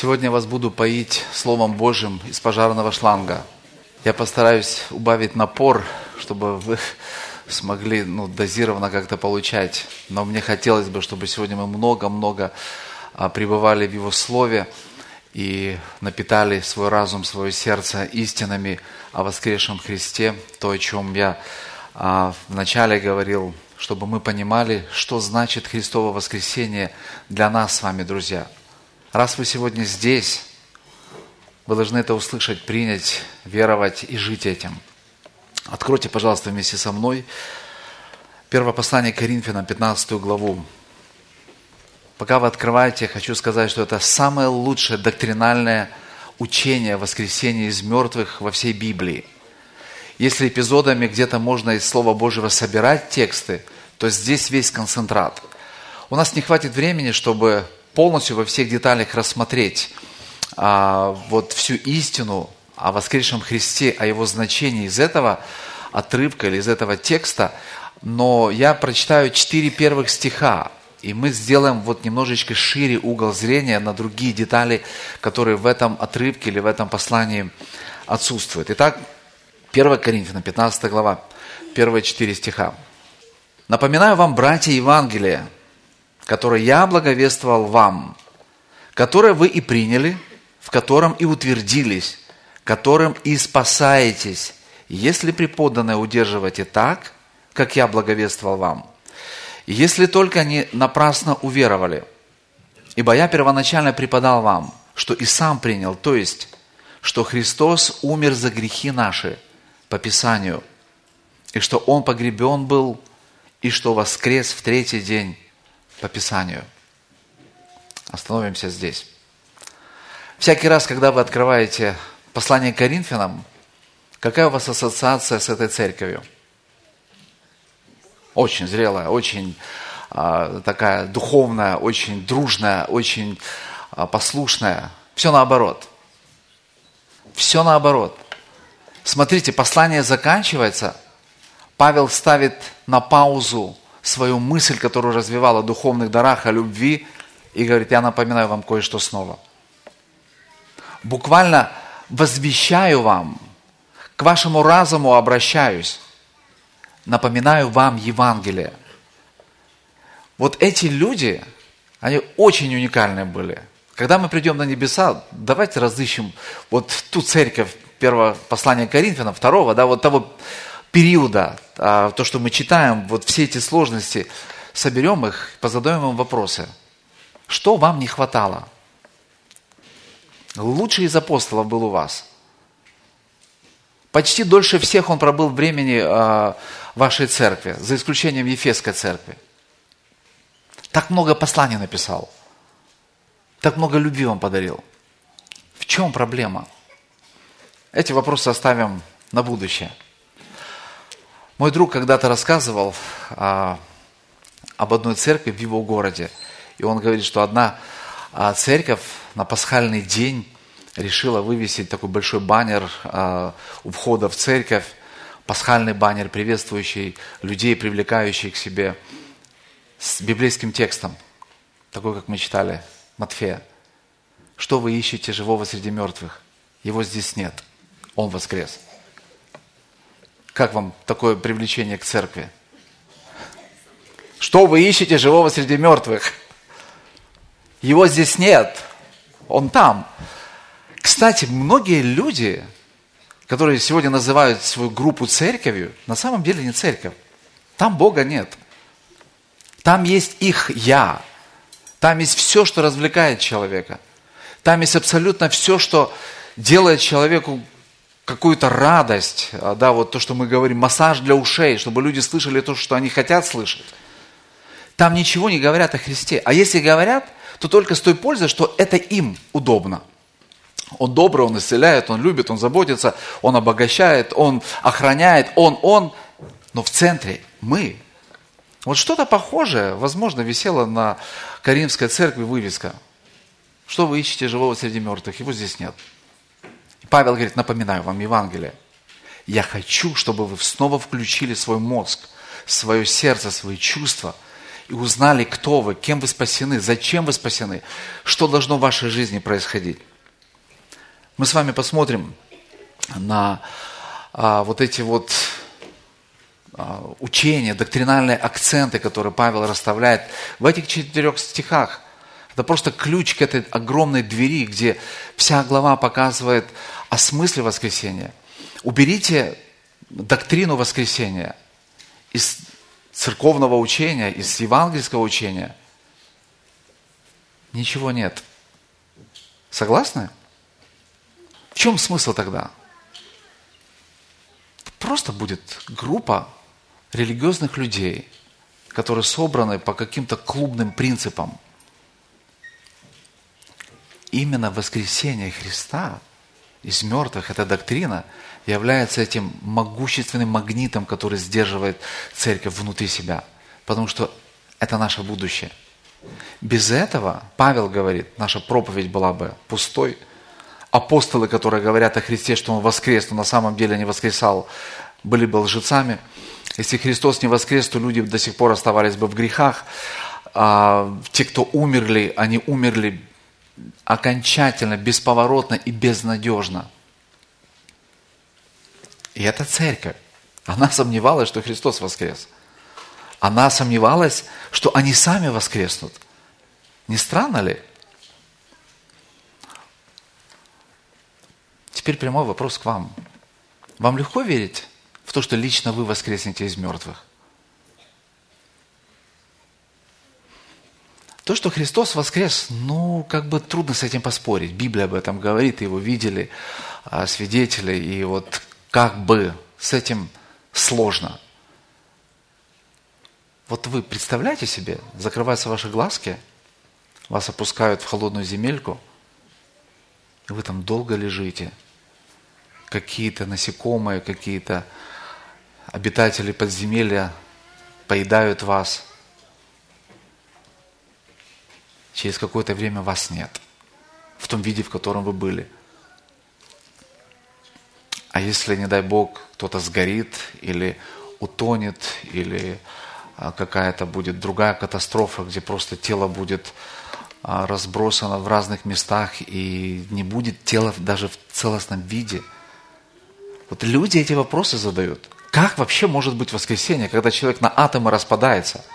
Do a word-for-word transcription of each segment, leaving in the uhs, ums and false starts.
Сегодня я вас буду поить Словом Божьим из пожарного шланга. Я постараюсь убавить напор, чтобы вы смогли ну, дозированно как-то получать. Но мне хотелось бы, чтобы сегодня мы много-много а, пребывали в Его Слове и напитали свой разум, свое сердце истинами о воскресшем Христе. То, о чем я а, вначале говорил, чтобы мы понимали, что значит Христово воскресение для нас с вами, друзья. Раз вы сегодня здесь, вы должны это услышать, принять, веровать и жить этим. Откройте, пожалуйста, вместе со мной первое послание к Коринфянам, пятнадцатую главу. Пока вы открываете, я хочу сказать, что это самое лучшее доктринальное учение воскресения из мертвых во всей Библии. Если эпизодами где-то можно из Слова Божьего собирать тексты, то здесь весь концентрат. У нас не хватит времени, чтобы полностью во всех деталях рассмотреть а, вот всю истину о воскресшем Христе, о Его значении из этого отрывка или из этого текста, но я прочитаю четыре первых стиха, и мы сделаем вот немножечко шире угол зрения на другие детали, которые в этом отрывке или в этом послании отсутствуют. Итак, первое Коринфянам, пятнадцатая глава, первые четыре стиха. «Напоминаю вам, братья, Евангелие, которое я благовествовал вам, которое вы и приняли, в котором и утвердились, которым и спасаетесь, если преподанное удерживаете так, как я благовествовал вам, если только не напрасно уверовали. Ибо я первоначально преподал вам, что и сам принял, то есть, что Христос умер за грехи наши по Писанию, и что Он погребен был, и что воскрес в третий день по Писанию». Остановимся здесь. Всякий раз, когда вы открываете послание к Коринфянам, какая у вас ассоциация с этой церковью? Очень зрелая, очень а, такая духовная, очень дружная, очень а, послушная. Все наоборот. Все наоборот. Смотрите, послание заканчивается, Павел ставит на паузу свою мысль, которую развивал о духовных дарах, о любви, и говорит: я напоминаю вам кое-что снова. Буквально возвещаю вам, к вашему разуму обращаюсь, напоминаю вам Евангелие. Вот эти люди, они очень уникальные были. Когда мы придем на небеса, давайте разыщем вот ту церковь, первое послание Коринфянам, второго, да, вот того периода, то, что мы читаем, вот все эти сложности, соберем их, позадаем им вопросы. Что вам не хватало? Лучший из апостолов был у вас. Почти дольше всех он пробыл в времени вашей церкви, за исключением Ефесской церкви. Так много посланий написал. Так много любви он подарил. В чем проблема? Эти вопросы оставим на будущее. Мой друг когда-то рассказывал а, об одной церкви в его городе. И он говорит, что одна а, церковь на пасхальный день решила вывесить такой большой баннер а, у входа в церковь. Пасхальный баннер, приветствующий людей, привлекающий к себе, с библейским текстом. Такой, как мы читали, Матфея. «Что вы ищете живого среди мертвых? Его здесь нет. Он воскрес». Как вам такое привлечение к церкви? Что вы ищете живого среди мертвых? Его здесь нет. Он там. Кстати, многие люди, которые сегодня называют свою группу церковью, на самом деле не церковь. Там Бога нет. Там есть их «я». Там есть все, что развлекает человека. Там есть абсолютно все, что делает человеку какую-то радость, да, вот то, что мы говорим, массаж для ушей, чтобы люди слышали то, что они хотят слышать. Там ничего не говорят о Христе. А если говорят, то только с той пользой, что это им удобно. Он добрый, он исцеляет, он любит, он заботится, он обогащает, он охраняет, он, он. Но в центре мы. Вот что-то похожее, возможно, висело на Коринфской церкви вывеска. Что вы ищете живого среди мертвых? Его здесь нет. Павел говорит: напоминаю вам Евангелие. Я хочу, чтобы вы снова включили свой мозг, свое сердце, свои чувства и узнали, кто вы, кем вы спасены, зачем вы спасены, что должно в вашей жизни происходить. Мы с вами посмотрим на а, вот эти вот а, учения, доктринальные акценты, которые Павел расставляет в этих четырех стихах. Это просто ключ к этой огромной двери, где вся глава показывает о смысле воскресения. Уберите доктрину воскресения из церковного учения, из евангельского учения. Ничего нет. Согласны? В чем смысл тогда? Просто будет группа религиозных людей, которые собраны по каким-то клубным принципам. Именно воскресение Христа из мертвых, эта доктрина, является этим могущественным магнитом, который сдерживает церковь внутри себя. Потому что это наше будущее. Без этого, Павел говорит, наша проповедь была бы пустой. Апостолы, которые говорят о Христе, что Он воскрес, но на самом деле не воскресал, были бы лжецами. Если Христос не воскрес, то люди до сих пор оставались бы в грехах. А те, кто умерли, они умерли окончательно, бесповоротно и безнадежно. И эта церковь, она сомневалась, что Христос воскрес. Она сомневалась, что они сами воскреснут. Не странно ли? Теперь прямой вопрос к вам. Вам легко верить в то, что лично вы воскреснете из мертвых? То, что Христос воскрес, ну, как бы трудно с этим поспорить. Библия об этом говорит, его видели свидетели, и вот как бы с этим сложно. Вот вы представляете себе, закрываются ваши глазки, вас опускают в холодную земельку, и вы там долго лежите. Какие-то насекомые, какие-то обитатели подземелья поедают вас. Через какое-то время вас нет. В том виде, в котором вы были. А если, не дай Бог, кто-то сгорит, или утонет, или какая-то будет другая катастрофа, где просто тело будет разбросано в разных местах, и не будет тела даже в целостном виде. Вот люди эти вопросы задают. Как вообще может быть воскресение, когда человек на атомы распадается?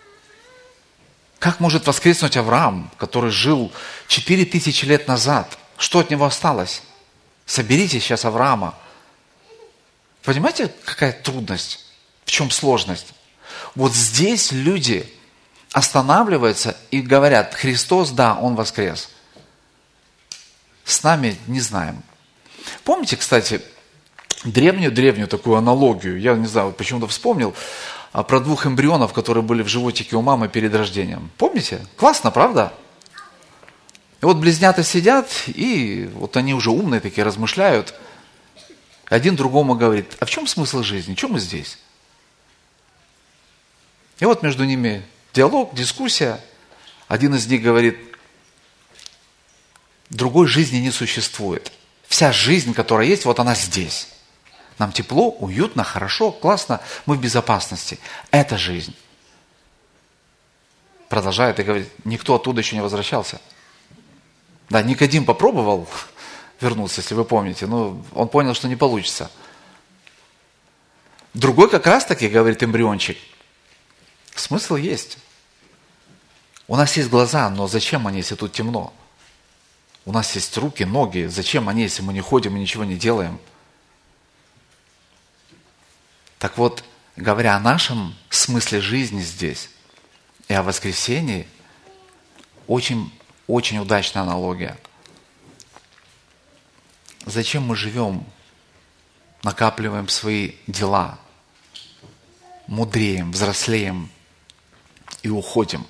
Как может воскреснуть Авраам, который жил четыре тысячи лет назад? Что от него осталось? Соберите сейчас Авраама. Понимаете, какая трудность? В чем сложность? Вот здесь люди останавливаются и говорят: Христос, да, Он воскрес. С нами не знаем. Помните, кстати, древнюю-древнюю такую аналогию, я не знаю, почему-то вспомнил, про двух эмбрионов, которые были в животике у мамы перед рождением. Помните? Классно, правда? И вот близнята сидят, и вот они уже умные такие, размышляют. Один другому говорит: а в чем смысл жизни? Чего мы здесь? И вот между ними диалог, дискуссия. Один из них говорит: другой жизни не существует. Вся жизнь, которая есть, вот она здесь. Нам тепло, уютно, хорошо, классно, мы в безопасности. Это жизнь. Продолжает и говорит: никто оттуда еще не возвращался. Да, Никодим попробовал вернуться, если вы помните, но он понял, что не получится. Другой как раз таки, говорит эмбриончик, смысл есть. У нас есть глаза, но зачем они, если тут темно? У нас есть руки, ноги, зачем они, если мы не ходим и ничего не делаем? Так вот, говоря о нашем смысле жизни здесь и о воскресении, очень, очень удачная аналогия. Зачем мы живем, накапливаем свои дела, мудреем, взрослеем и уходим?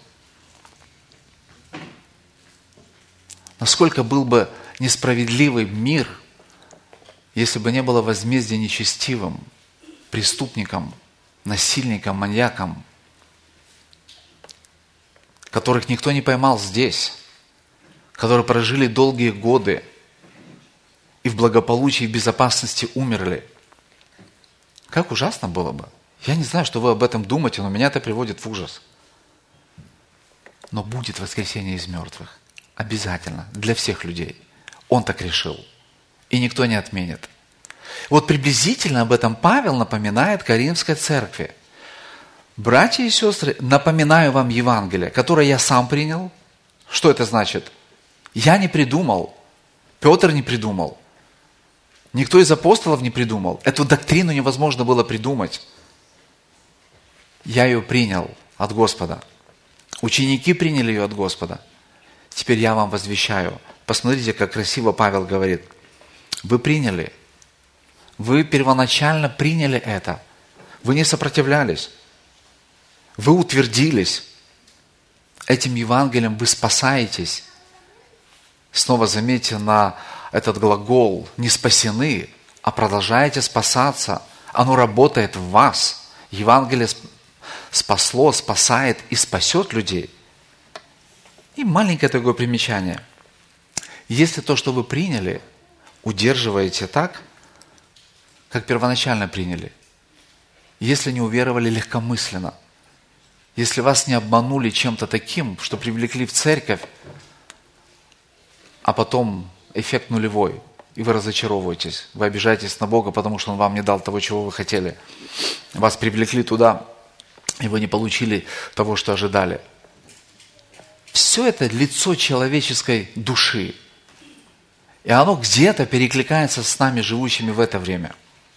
Насколько был бы несправедливый мир, если бы не было возмездия нечестивым, преступникам, насильникам, маньякам, которых никто не поймал здесь, которые прожили долгие годы и в благополучии и безопасности умерли. Как ужасно было бы. Я не знаю, что вы об этом думаете, но меня это приводит в ужас. Но будет воскресение из мертвых. Обязательно. Для всех людей. Он так решил. И никто не отменит. Вот приблизительно об этом Павел напоминает Коринфской церкви. Братья и сестры, напоминаю вам Евангелие, которое я сам принял. Что это значит? Я не придумал. Петр не придумал. Никто из апостолов не придумал. Эту доктрину невозможно было придумать. Я ее принял от Господа. Ученики приняли ее от Господа. Теперь я вам возвещаю. Посмотрите, как красиво Павел говорит. Вы приняли. Вы первоначально приняли это. Вы не сопротивлялись. Вы утвердились. Этим Евангелием вы спасаетесь. Снова заметьте на этот глагол «не спасены», а продолжаете спасаться. Оно работает в вас. Евангелие спасло, спасает и спасет людей. И маленькое такое примечание. Если то, что вы приняли, удерживаете так, как первоначально приняли, если не уверовали легкомысленно, если вас не обманули чем-то таким, что привлекли в церковь, а потом эффект нулевой, и вы разочаровываетесь, вы обижаетесь на Бога, потому что Он вам не дал того, чего вы хотели. Вас привлекли туда, и вы не получили того, что ожидали. Все это лицо человеческой души. И оно где-то перекликается с нами, живущими в это время.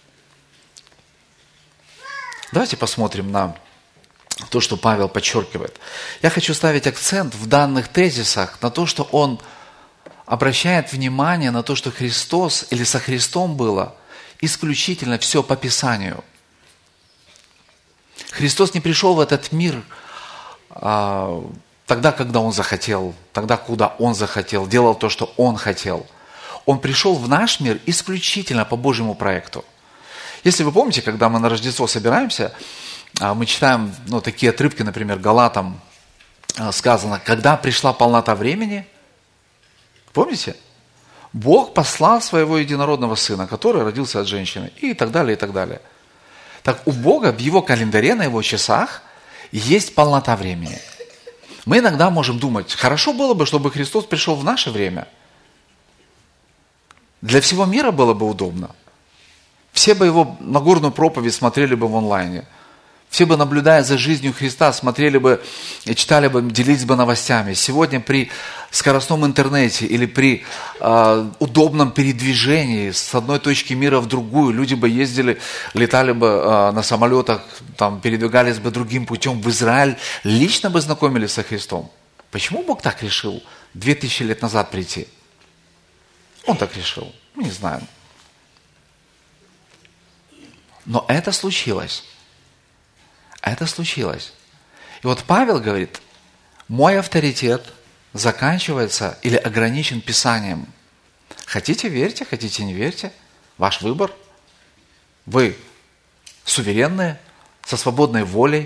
Давайте посмотрим на то, что Павел подчеркивает. Я хочу ставить акцент в данных тезисах на то, что он обращает внимание на то, что Христос или со Христом было исключительно все по Писанию. Христос не пришел в этот мир а, тогда, когда Он захотел, тогда, куда Он захотел, делал то, что Он хотел. Он пришел в наш мир исключительно по Божьему проекту. Если вы помните, когда мы на Рождество собираемся, мы читаем ну, такие отрывки, например, Галатам сказано, когда пришла полнота времени, помните? Бог послал своего единородного Сына, который родился от женщины, и так далее, и так далее. Так у Бога в Его календаре, на Его часах есть полнота времени. Мы иногда можем думать, хорошо было бы, чтобы Христос пришел в наше время. Для всего мира было бы удобно. Все бы Его Нагорную проповедь смотрели бы в онлайне. Все бы, наблюдая за жизнью Христа, смотрели бы и читали бы, делились бы новостями. Сегодня при скоростном интернете или при э, удобном передвижении с одной точки мира в другую, люди бы ездили, летали бы э, на самолетах, там, передвигались бы другим путем в Израиль, лично бы знакомились со Христом. Почему Бог так решил две тысячи лет назад прийти? Он так решил. Мы не знаем. Но это случилось. Это случилось. И вот Павел говорит, мой авторитет заканчивается или ограничен Писанием. Хотите, верьте, хотите, не верьте. Ваш выбор. Вы суверенные, со свободной волей,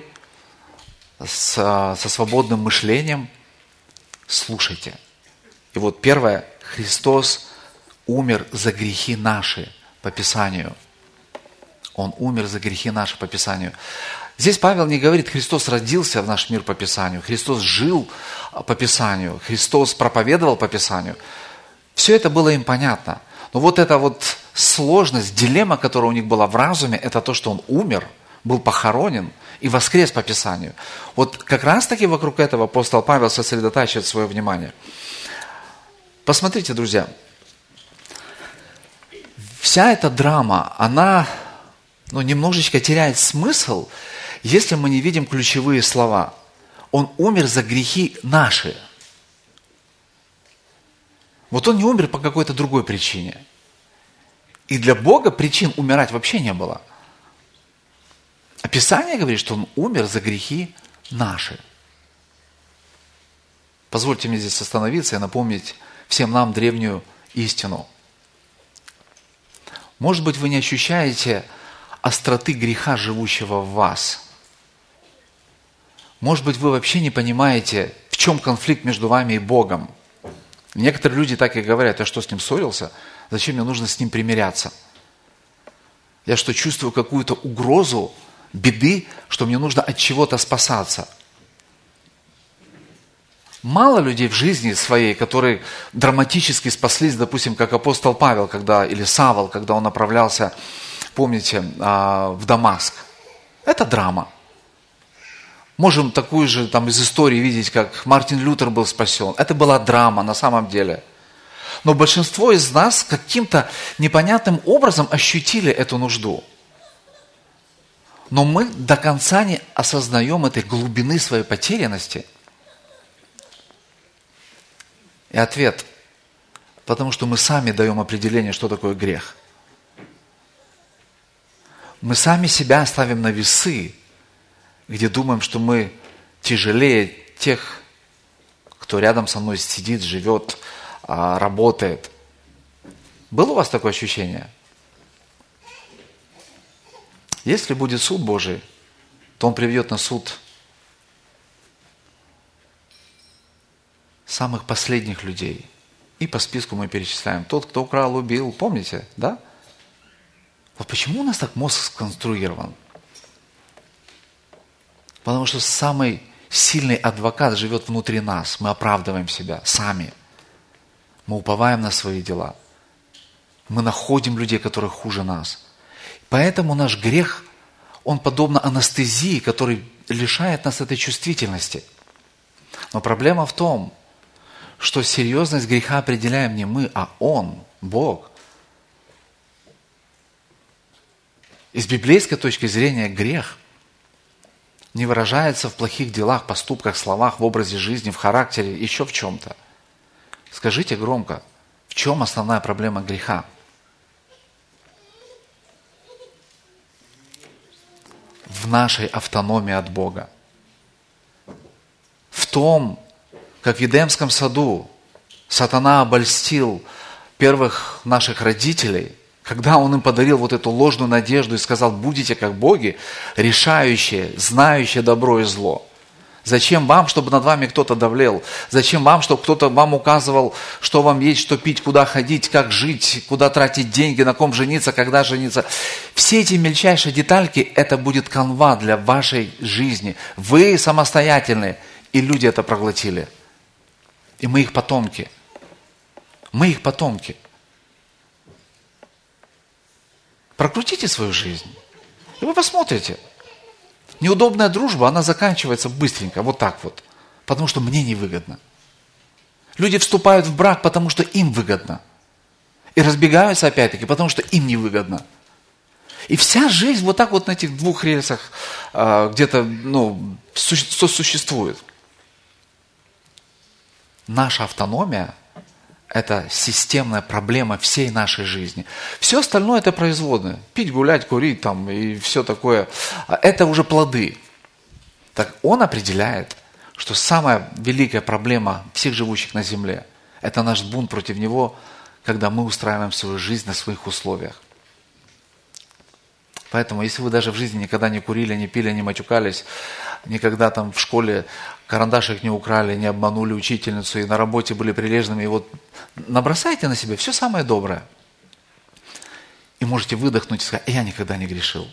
с, со свободным мышлением. Слушайте. И вот первое. Христос умер за грехи наши по Писанию. Он умер за грехи наши по Писанию. Здесь Павел не говорит, Христос родился в наш мир по Писанию, Христос жил по Писанию, Христос проповедовал по Писанию. Все это было им понятно. Но вот эта вот сложность, дилемма, которая у них была в разуме, это то, что Он умер, был похоронен и воскрес по Писанию. Вот как раз-таки вокруг этого апостол Павел сосредотачивает свое внимание. Посмотрите, друзья, вся эта драма, она ну, немножечко теряет смысл, если мы не видим ключевые слова. Он умер за грехи наши. Вот Он не умер по какой-то другой причине. И для Бога причин умирать вообще не было. А Писание говорит, что Он умер за грехи наши. Позвольте мне здесь остановиться и напомнить всем нам древнюю истину. Может быть, вы не ощущаете остроты греха, живущего в вас. Может быть, вы вообще не понимаете, в чем конфликт между вами и Богом. Некоторые люди так и говорят, я что, с Ним ссорился? Зачем мне нужно с Ним примиряться? Я что, чувствую какую-то угрозу, беды, что мне нужно от чего-то спасаться? Мало людей в жизни своей, которые драматически спаслись, допустим, как апостол Павел, когда, или Савл, когда он направлялся, помните, в Дамаск. Это драма. Можем такую же там из истории видеть, как Мартин Лютер был спасен. Это была драма на самом деле. Но большинство из нас каким-то непонятным образом ощутили эту нужду. Но мы до конца не осознаем этой глубины своей потерянности. И ответ, потому что мы сами даем определение, что такое грех. Мы сами себя ставим на весы, где думаем, что мы тяжелее тех, кто рядом со мной сидит, живет, работает. Было у вас такое ощущение? Если будет суд Божий, то Он приведет на суд самых последних людей. И по списку мы перечисляем. Тот, кто украл, убил. Помните, да? Вот почему у нас так мозг сконструирован? Потому что самый сильный адвокат живет внутри нас. Мы оправдываем себя сами. Мы уповаем на свои дела. Мы находим людей, которые хуже нас. Поэтому наш грех, он подобно анестезии, который лишает нас этой чувствительности. Но проблема в том, что серьезность греха определяем не мы, а Он, Бог. И с библейской точки зрения грех не выражается в плохих делах, поступках, словах, в образе жизни, в характере, еще в чем-то. Скажите громко, в чем основная проблема греха? В нашей автономии от Бога. В том, как в Едемском саду сатана обольстил первых наших родителей, когда он им подарил вот эту ложную надежду и сказал: будете как боги, решающие, знающие добро и зло. Зачем вам, чтобы над вами кто-то давлел? Зачем вам, чтобы кто-то вам указывал, что вам есть, что пить, куда ходить, как жить, куда тратить деньги, на ком жениться, когда жениться? Все эти мельчайшие детальки, это будет канва для вашей жизни. Вы самостоятельные, и люди это проглотили. И мы их потомки. Мы их потомки. Прокрутите свою жизнь, и вы посмотрите. Неудобная дружба, она заканчивается быстренько, вот так вот. Потому что мне невыгодно. Люди вступают в брак, потому что им выгодно. И разбегаются опять-таки, потому что им невыгодно. И вся жизнь вот так вот на этих двух рельсах э, где-то ну, сосуществует. Наша автономия – это системная проблема всей нашей жизни. Все остальное – это производное. Пить, гулять, курить там, и все такое – это уже плоды. Так Он определяет, что самая великая проблема всех живущих на земле – это наш бунт против Него, когда мы устраиваем свою жизнь на своих условиях. Поэтому, если вы даже в жизни никогда не курили, не пили, не матюкались, никогда там в школе карандашик не украли, не обманули учительницу, и на работе были прилежными, и вот набросайте на себя все самое доброе. И можете выдохнуть и сказать: я никогда не грешил.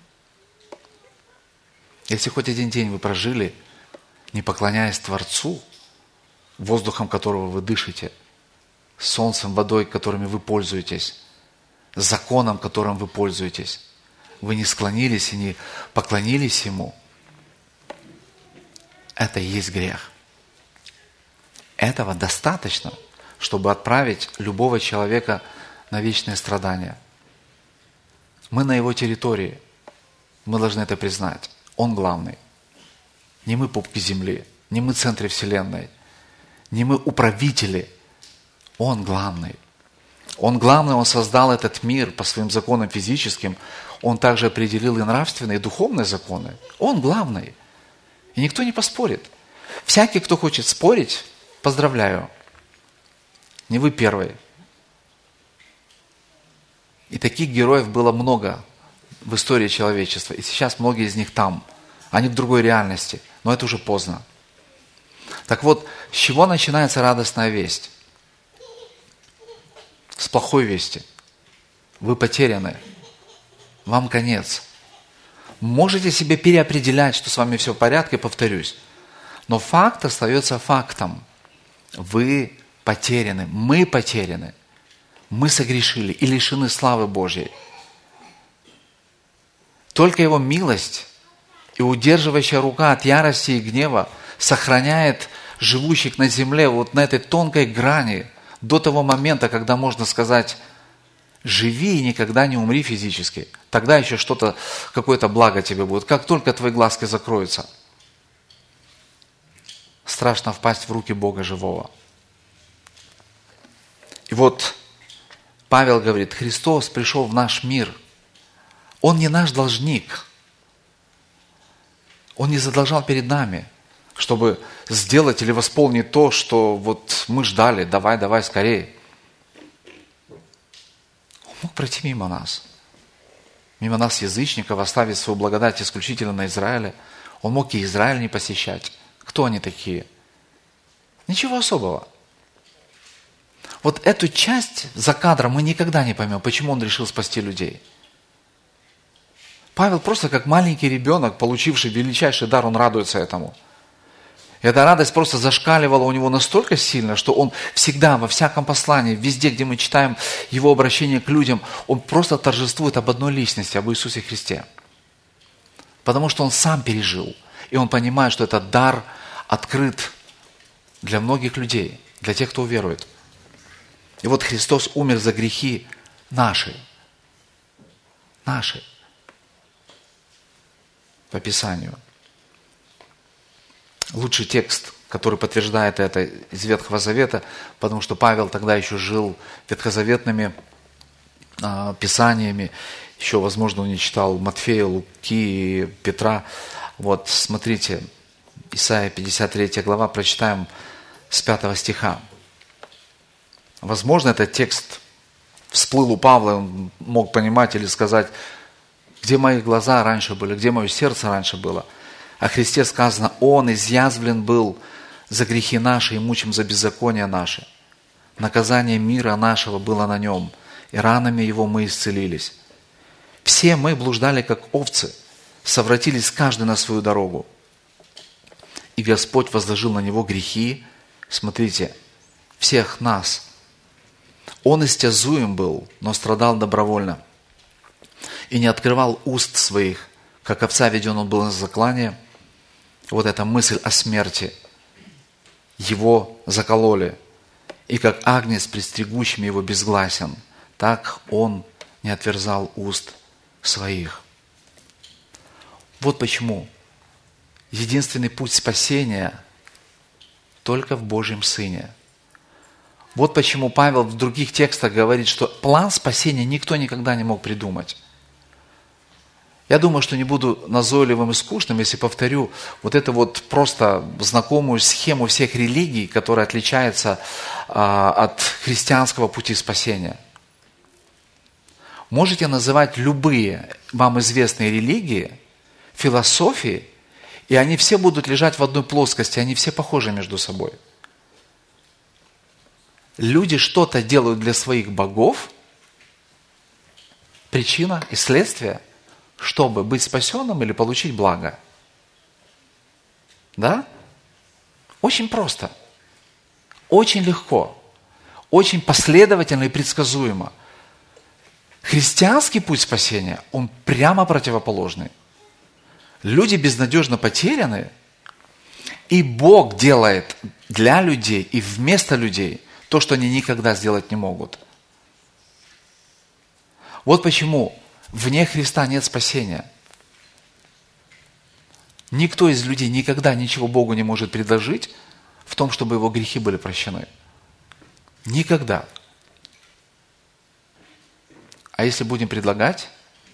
Если хоть один день вы прожили, не поклоняясь Творцу, воздухом которого вы дышите, солнцем, водой, которыми вы пользуетесь, законом, которым вы пользуетесь, вы не склонились и не поклонились Ему, это и есть грех. Этого достаточно, чтобы отправить любого человека на вечные страдания. Мы на Его территории. Мы должны это признать. Он главный. Не мы пупки земли, не мы центры вселенной, не мы управители. Он главный. Он главный, Он создал этот мир по своим законам физическим. Он также определил и нравственные, и духовные законы. Он главный. И никто не поспорит. Всякий, кто хочет спорить, поздравляю. Не вы первые. И таких героев было много в истории человечества. И сейчас многие из них там. Они в другой реальности. Но это уже поздно. Так вот, с чего начинается радостная весть? С плохой вести. Вы потеряны. Вам конец. Можете себе переопределять, что с вами все в порядке, повторюсь. Но факт остается фактом. Вы потеряны, мы потеряны. Мы согрешили и лишены славы Божьей. Только Его милость и удерживающая рука от ярости и гнева сохраняет живущих на земле вот на этой тонкой грани до того момента, когда можно сказать: живи и никогда не умри физически. Тогда еще что-то, какое-то благо тебе будет. Как только твои глазки закроются, страшно впасть в руки Бога живого. И вот Павел говорит: Христос пришел в наш мир. Он не наш должник. Он не задолжал перед нами, чтобы сделать или восполнить то, что вот мы ждали. Давай, давай, скорее. Он мог пройти мимо нас. Мимо нас, язычников, оставить свою благодать исключительно на Израиле. Он мог и Израиль не посещать. Кто они такие? Ничего особого. Вот эту часть за кадром мы никогда не поймем, почему он решил спасти людей. Павел просто как маленький ребенок, получивший величайший дар, он радуется этому. И эта радость просто зашкаливала у него настолько сильно, что он всегда, во всяком послании, везде, где мы читаем его обращение к людям, он просто торжествует об одной личности, об Иисусе Христе. Потому что он сам пережил. И он понимает, что этот дар открыт для многих людей, для тех, кто уверует. И вот Христос умер за грехи наши. Наши. По Писанию. Лучший текст, который подтверждает это из Ветхого Завета, потому что Павел тогда еще жил ветхозаветными э, писаниями, еще, возможно, он не читал Матфея, Луки и Петра. Вот, смотрите, Исайя пятьдесят третья глава, прочитаем с пятого стиха. Возможно, этот текст всплыл у Павла, он мог понимать или сказать: где мои глаза раньше были, где мое сердце раньше было. О Христе сказано: Он изъязвлен был за грехи наши и мучим за беззакония наши. Наказание мира нашего было на нем, и ранами его мы исцелились. Все мы блуждали, как овцы, совратились каждый на свою дорогу. И Господь возложил на него грехи, смотрите, всех нас. Он истязуем был, но страдал добровольно. И не открывал уст своих, как овца веден он был на заклание. Вот эта мысль о смерти. Его закололи. И как агнец пред стригущими его безгласен, так он не отверзал уст своих. Вот почему единственный путь спасения только в Божьем Сыне. Вот почему Павел в других текстах говорит, что план спасения никто никогда не мог придумать. Я думаю, что не буду назойливым и скучным, если повторю вот эту вот просто знакомую схему всех религий, которая отличается а, от христианского пути спасения. Можете называть любые вам известные религии, философии, и они все будут лежать в одной плоскости, они все похожи между собой. Люди что-то делают для своих богов, причина и следствие, чтобы быть спасенным или получить благо. Да? Очень просто. Очень легко. Очень последовательно и предсказуемо. Христианский путь спасения, он прямо противоположный. Люди безнадежно потеряны, и Бог делает для людей и вместо людей то, что они никогда сделать не могут. Вот почему вне Христа нет спасения. Никто из людей никогда ничего Богу не может предложить в том, чтобы его грехи были прощены. Никогда. А если будем предлагать,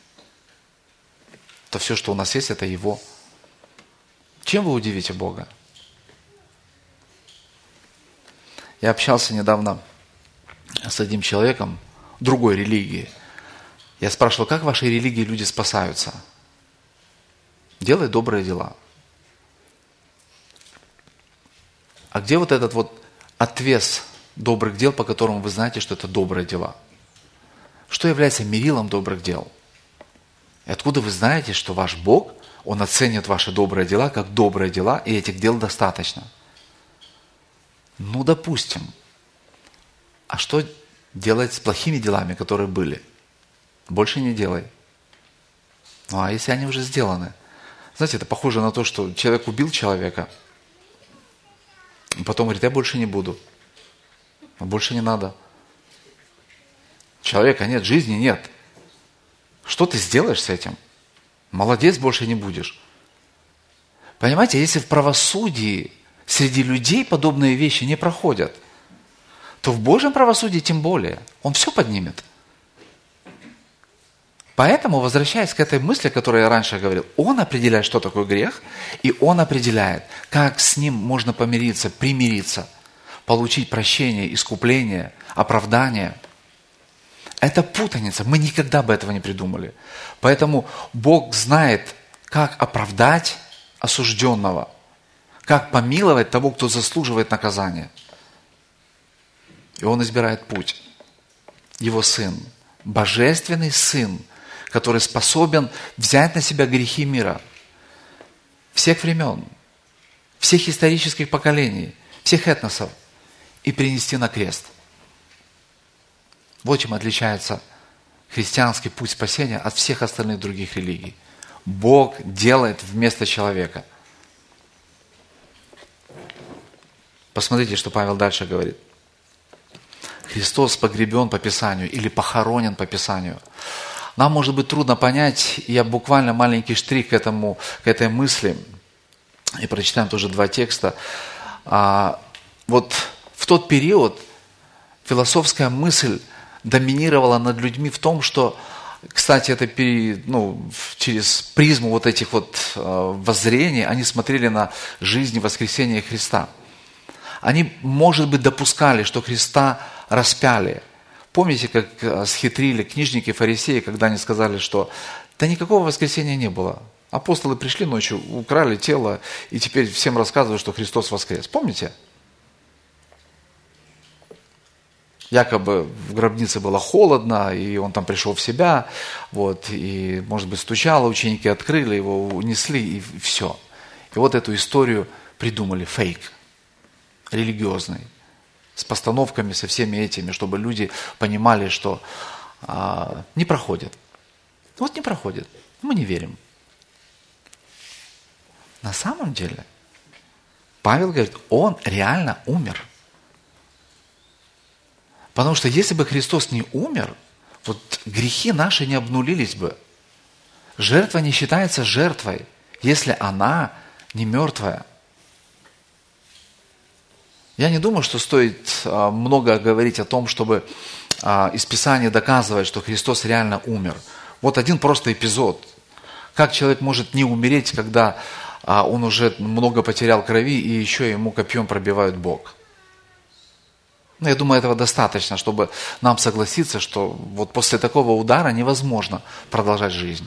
то все, что у нас есть, это Его. Чем вы удивите Бога? Я общался недавно с одним человеком другой религии. Я спрашивал, как в вашей религии люди спасаются? Делай добрые дела. А где вот этот вот отвес добрых дел, по которому вы знаете, что это добрые дела? Что является мерилом добрых дел? И откуда вы знаете, что ваш Бог, Он оценит ваши добрые дела как добрые дела, и этих дел достаточно? Ну, допустим. А что делать с плохими делами, которые были? Больше не делай. Ну, а если они уже сделаны? Знаете, это похоже на то, что человек убил человека, потом говорит, я больше не буду. Больше не надо. Человека нет, жизни нет. Что ты сделаешь с этим? Молодец, больше не будешь. Понимаете, если в правосудии среди людей подобные вещи не проходят, то в Божьем правосудии тем более. Он все поднимет. Поэтому, возвращаясь к этой мысли, о которой я раньше говорил, Он определяет, что такое грех, и Он определяет, как с ним можно помириться, примириться, получить прощение, искупление, оправдание. Это путаница. Мы никогда бы этого не придумали. Поэтому Бог знает, как оправдать осужденного, как помиловать того, кто заслуживает наказания. И Он избирает путь. Его Сын, Божественный Сын, который способен взять на себя грехи мира, всех времен, всех исторических поколений, всех этносов, и принести на крест. Вот чем отличается христианский путь спасения от всех остальных других религий. Бог делает вместо человека. Посмотрите, что Павел дальше говорит. Христос погребен по Писанию или похоронен по Писанию. Нам может быть трудно понять, я буквально маленький штрих к, этому, к этой мысли, и прочитаем тоже два текста. А, вот в тот период философская мысль доминировала над людьми в том, что, кстати, это пере, ну, через призму вот этих вот э, воззрений, они смотрели на жизнь и воскресение Христа. Они, может быть, допускали, что Христа распяли. Помните, как схитрили книжники, фарисеи, когда они сказали, что да никакого воскресения не было. Апостолы пришли ночью, украли тело, и теперь всем рассказывают, что Христос воскрес. Помните? Якобы в гробнице было холодно, и он там пришел в себя, вот, и, может быть, стучало, ученики открыли, его унесли, и все. И вот эту историю придумали, фейк, религиозный, с постановками, со всеми этими, чтобы люди понимали, что а, не проходит. Вот не проходит, мы не верим. На самом деле, Павел говорит, он реально умер. Потому что если бы Христос не умер, вот грехи наши не обнулились бы. Жертва не считается жертвой, если она не мертвая. Я не думаю, что стоит а, много говорить о том, чтобы а, из Писания доказывать, что Христос реально умер. Вот один просто эпизод. Как человек может не умереть, когда а, он уже много потерял крови, и еще ему копьем пробивают бок? Ну, я думаю, этого достаточно, чтобы нам согласиться, что вот после такого удара невозможно продолжать жизнь.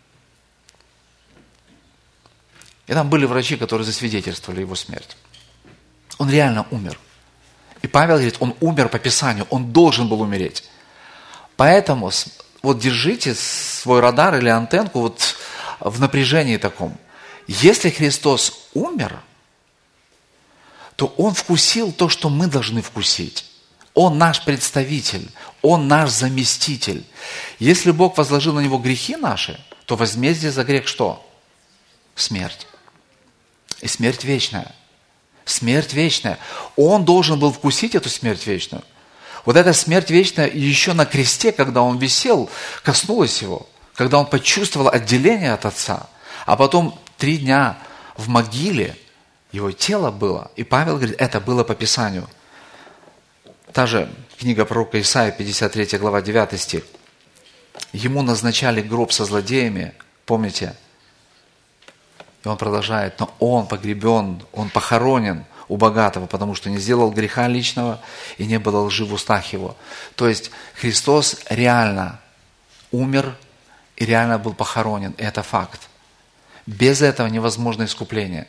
И там были врачи, которые засвидетельствовали его смерть. Он реально умер. И Павел говорит, он умер по Писанию, он должен был умереть. Поэтому вот держите свой радар или антенку вот в напряжении таком. Если Христос умер, то Он вкусил то, что мы должны вкусить. Он наш представитель, Он наш заместитель. Если Бог возложил на Него грехи наши, то возмездие за грех что? Смерть. И смерть вечная. Смерть вечная. Он должен был вкусить эту смерть вечную. Вот эта смерть вечная еще на кресте, когда Он висел, коснулась Его. Когда Он почувствовал отделение от Отца. А потом три дня в могиле Его тело было. И Павел говорит, это было по Писанию. Та же книга пророка Исаии, пятьдесят третья глава, девятый стих. Ему назначали гроб со злодеями, помните? И он продолжает, но он погребен, он похоронен у богатого, потому что не сделал греха личного и не было лжи в устах его. То есть Христос реально умер и реально был похоронен. И это факт. Без этого невозможно искупление.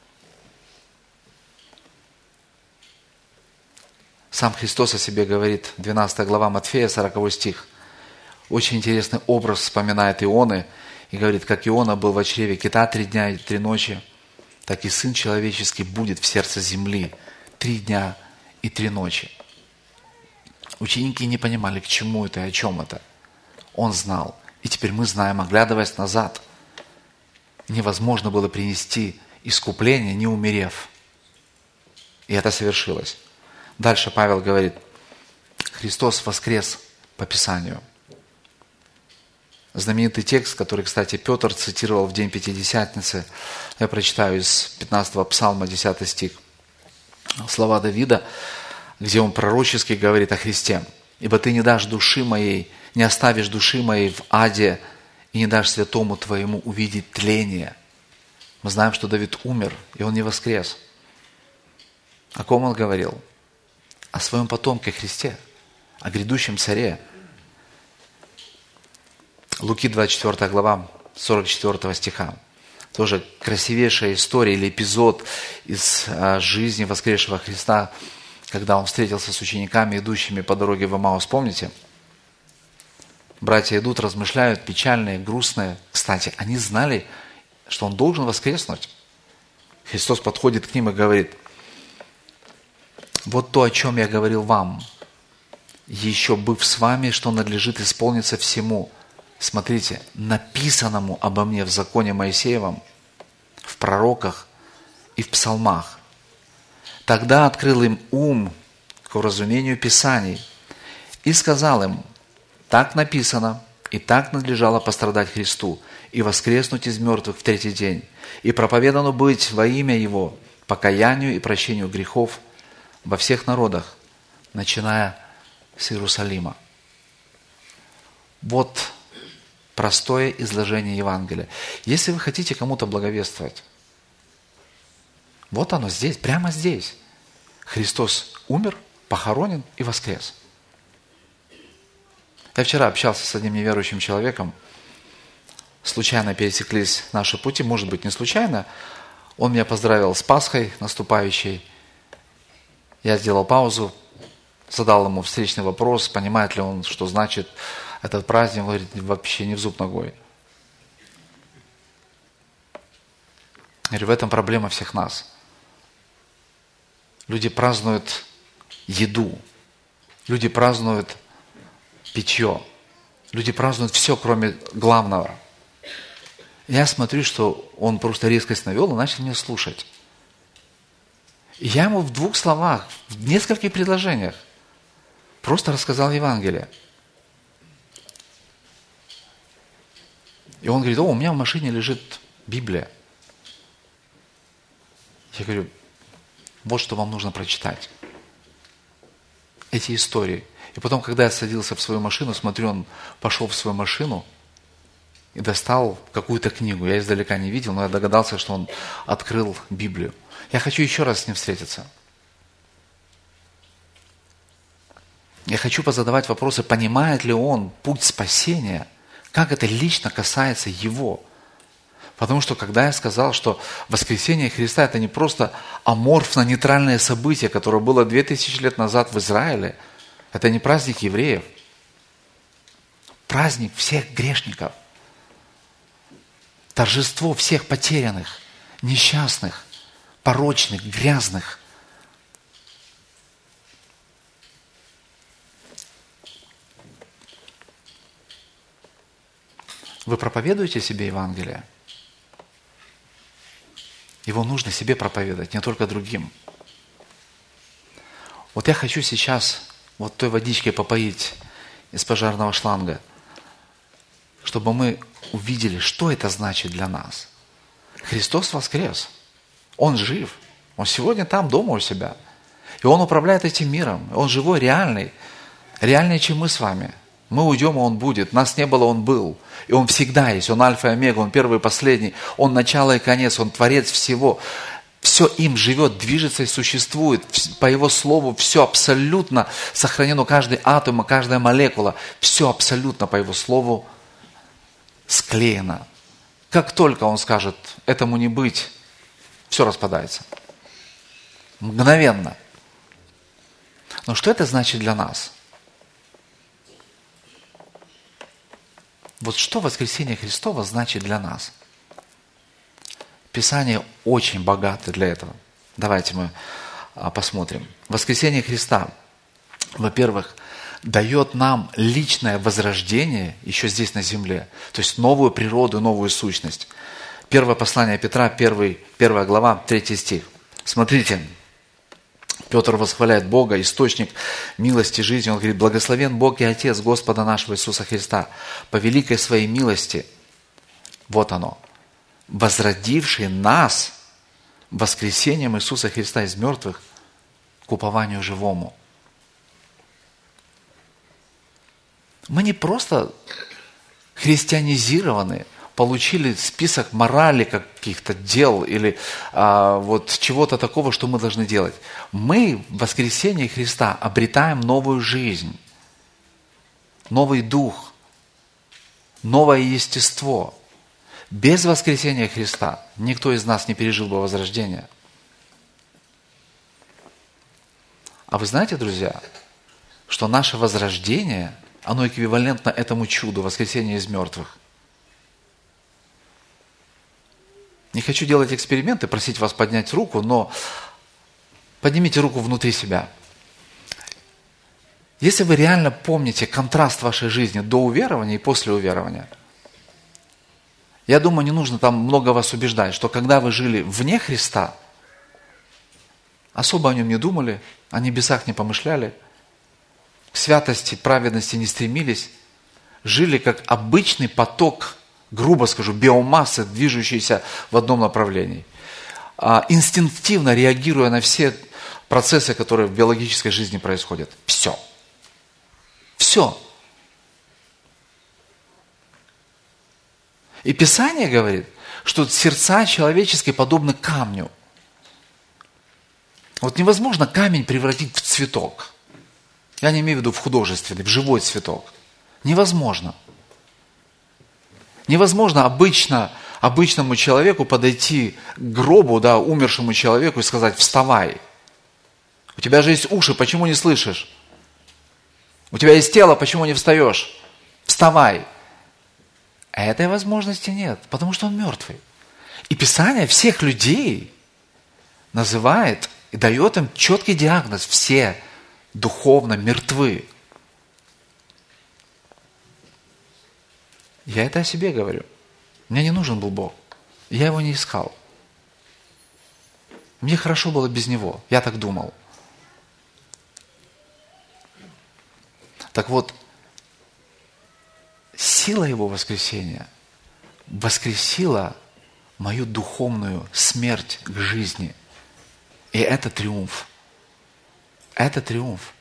Сам Христос о себе говорит, двенадцатая глава Матфея, сороковой стих. Очень интересный образ вспоминает Ионы и говорит, как Иона был в чреве кита три дня и три ночи, так и Сын Человеческий будет в сердце земли три дня и три ночи. Ученики не понимали, к чему это и о чем это. Он знал. И теперь мы знаем, оглядываясь назад, невозможно было принести искупление, не умерев. И это совершилось. Дальше Павел говорит, Христос воскрес по Писанию. Знаменитый текст, который, кстати, Петр цитировал в день Пятидесятницы, я прочитаю из пятнадцатого Псалма, десятый стих. Слова Давида, где он пророчески говорит о Христе. «Ибо ты не дашь души моей, не оставишь души моей в аде, и не дашь святому твоему увидеть тление». Мы знаем, что Давид умер, и он не воскрес. О ком он говорил? О своем потомке Христе, о грядущем царе. Луки двадцать четвёртая глава, сорок четвёртого стиха. Тоже красивейшая история или эпизод из жизни воскресшего Христа, когда он встретился с учениками, идущими по дороге в Эмаус. Помните? Братья идут, размышляют, печальные, грустные. Кстати, они знали, что он должен воскреснуть. Христос подходит к ним и говорит, вот то, о чем я говорил вам, еще быв с вами, что надлежит исполниться всему. Смотрите, написанному обо мне в законе Моисеевом, в пророках и в псалмах. Тогда открыл им ум к уразумению Писаний и сказал им, так написано, и так надлежало пострадать Христу и воскреснуть из мертвых в третий день, и проповедано быть во имя Его покаянию и прощению грехов во всех народах, начиная с Иерусалима. Вот простое изложение Евангелия. Если вы хотите кому-то благовествовать, вот оно здесь, прямо здесь. Христос умер, похоронен и воскрес. Я вчера общался с одним неверующим человеком, случайно пересеклись наши пути, может быть, не случайно. Он меня поздравил с Пасхой наступающей. Я сделал паузу, задал ему встречный вопрос, понимает ли он, что значит этот праздник. Он говорит, вообще не в зуб ногой. Я говорю, в этом проблема всех нас. Люди празднуют еду, люди празднуют питье, люди празднуют все, кроме главного. Я смотрю, что он просто резкость навел и начал меня слушать. И я ему в двух словах, в нескольких предложениях просто рассказал Евангелие. И он говорит, о, у меня в машине лежит Библия. Я говорю, вот что вам нужно прочитать. Эти истории. И потом, когда я садился в свою машину, смотрю, он пошел в свою машину и достал какую-то книгу. Я издалека не видел, но я догадался, что он открыл Библию. Я хочу еще раз с ним встретиться. Я хочу позадавать вопросы, понимает ли он путь спасения, как это лично касается его. Потому что когда я сказал, что воскресение Христа это не просто аморфно-нейтральное событие, которое было две тысячи лет назад в Израиле, это не праздник евреев, праздник всех грешников, торжество всех потерянных, несчастных, порочных, грязных. Вы проповедуете себе Евангелие? Его нужно себе проповедовать, не только другим. Вот я хочу сейчас вот той водичкой попоить из пожарного шланга, чтобы мы увидели, что это значит для нас. Христос воскрес. Он жив. Он сегодня там, дома у себя. И Он управляет этим миром. Он живой, реальный. Реальнее, чем мы с вами. Мы уйдем, и Он будет. Нас не было, Он был. И Он всегда есть. Он альфа и омега, Он первый и последний. Он начало и конец, Он творец всего. Все им живет, движется и существует. По Его слову все абсолютно сохранено. Каждый атом и каждая молекула. Все абсолютно по Его слову склеено. Как только Он скажет, этому не быть, все распадается. Мгновенно. Но что это значит для нас? Вот что воскресение Христова значит для нас? Писание очень богато для этого. Давайте мы посмотрим. Воскресение Христа, во-первых, дает нам личное возрождение еще здесь на земле, то есть новую природу, новую сущность. Первое послание Петра, первый, первая глава, третий стих. Смотрите, Петр восхваляет Бога, источник милости жизни. Он говорит: «Благословен Бог и Отец Господа нашего Иисуса Христа, по великой своей милости». Вот оно. Возродивший нас воскресением Иисуса Христа из мертвых к упованию живому. Мы не просто христианизированы, получили список морали каких-то дел или а, вот чего-то такого, что мы должны делать. Мы в воскресении Христа обретаем новую жизнь, новый дух, новое естество. Без воскресения Христа никто из нас не пережил бы возрождение. А вы знаете, друзья, что наше возрождение, оно эквивалентно этому чуду, воскресения из мертвых. Не хочу делать эксперименты, просить вас поднять руку, но поднимите руку внутри себя. Если вы реально помните контраст вашей жизни до уверования и после уверования, я думаю, не нужно там много вас убеждать, что когда вы жили вне Христа, особо о нем не думали, о небесах не помышляли, к святости, праведности не стремились, жили как обычный поток, грубо скажу, биомассы, движущейся в одном направлении, инстинктивно реагируя на все процессы, которые в биологической жизни происходят. Все. Все. И Писание говорит, что сердца человеческие подобны камню. Вот невозможно камень превратить в цветок. Я не имею в виду в художественный, в живой цветок. Невозможно. Невозможно обычно, обычному человеку подойти к гробу, да, умершему человеку и сказать: вставай. У тебя же есть уши, почему не слышишь? У тебя есть тело, почему не встаешь? Вставай. А этой возможности нет, потому что он мертвый. И Писание всех людей называет и дает им четкий диагноз: все духовно мертвы. Я это о себе говорю. Мне не нужен был Бог. Я его не искал. Мне хорошо было без него. Я так думал. Так вот, сила его воскресения воскресила мою духовную смерть к жизни. И это триумф. Это триумф.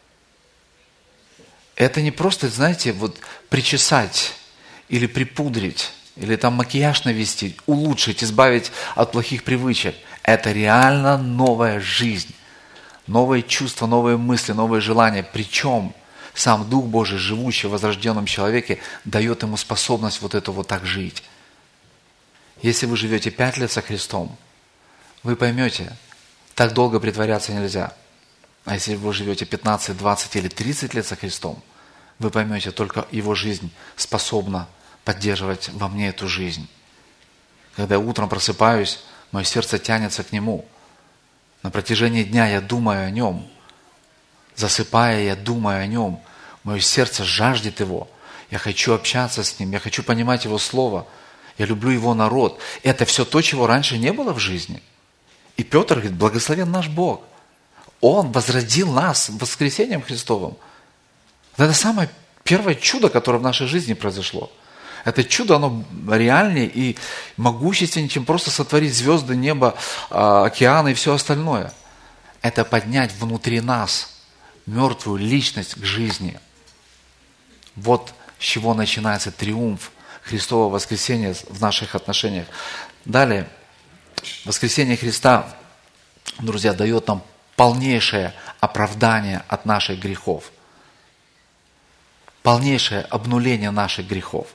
Это не просто, знаете, вот причесать или припудрить, или там макияж навести, улучшить, избавить от плохих привычек. Это реально новая жизнь, новые чувства, новые мысли, новые желания. Причем сам Дух Божий, живущий в возрожденном человеке, дает ему способность вот это вот так жить. Если вы живете пять лет со Христом, вы поймете, так долго притворяться нельзя. А если вы живете пятнадцать, двадцать или тридцать лет со Христом, вы поймете, только Его жизнь способна поддерживать во мне эту жизнь. Когда я утром просыпаюсь, мое сердце тянется к Нему. На протяжении дня я думаю о Нем. Засыпая, я думаю о Нем. Мое сердце жаждет Его. Я хочу общаться с Ним, я хочу понимать Его Слово. Я люблю Его народ. Это все то, чего раньше не было в жизни. И Петр говорит: благословен наш Бог. Он возродил нас воскресением Христовым. Это самое первое чудо, которое в нашей жизни произошло. Это чудо, оно реальнее и могущественнее, чем просто сотворить звезды, небо, океаны и все остальное. Это поднять внутри нас мертвую личность к жизни. Вот с чего начинается триумф Христового воскресения в наших отношениях. Далее, воскресение Христа, друзья, дает нам полнейшее оправдание от наших грехов. Полнейшее обнуление наших грехов.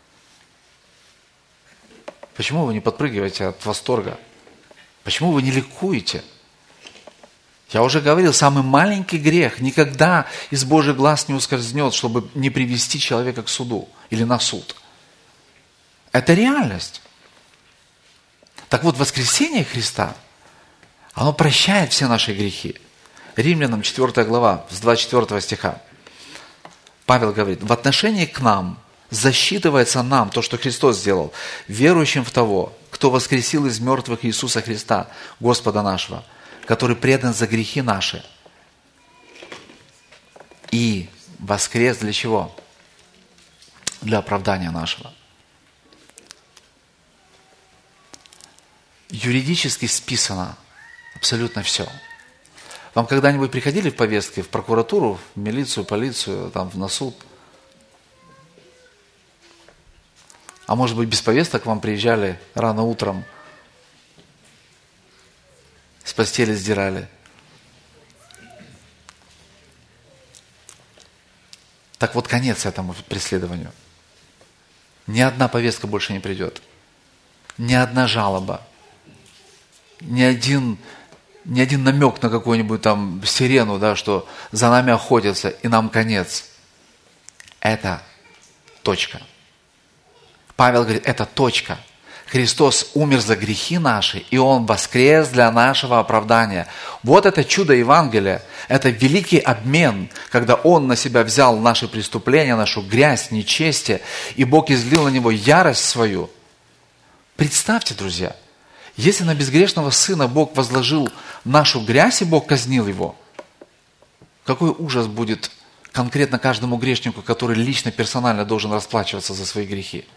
Почему вы не подпрыгиваете от восторга? Почему вы не ликуете? Я уже говорил, самый маленький грех никогда из Божьих глаз не ускользнет, чтобы не привести человека к суду или на суд. Это реальность. Так вот, воскресение Христа, Оно прощает все наши грехи. Римлянам четвёртая глава, с двадцать четвёртого стиха. Павел говорит, в отношении к нам засчитывается нам то, что Христос сделал, верующим в того, кто воскресил из мертвых Иисуса Христа, Господа нашего, который предан за грехи наши. И воскрес для чего? Для оправдания нашего. Юридически списано абсолютно все. Вам когда-нибудь приходили в повестки в прокуратуру, в милицию, полицию, там, на суд? А может быть, без повесток вам приезжали рано утром, с постели сдирали? Так вот, конец этому преследованию. Ни одна повестка больше не придет. Ни одна жалоба. Ни один, ни один намек на какую-нибудь там сирену, да, что за нами охотятся, и нам конец. Это точка. Павел говорит, это точка. Христос умер за грехи наши, и Он воскрес для нашего оправдания. Вот это чудо Евангелия. Это великий обмен, когда Он на себя взял наши преступления, нашу грязь, нечестие, и Бог излил на Него ярость свою. Представьте, друзья, если на безгрешного Сына Бог возложил нашу грязь, и Бог казнил Его, какой ужас будет конкретно каждому грешнику, который лично, персонально должен расплачиваться за свои грехи.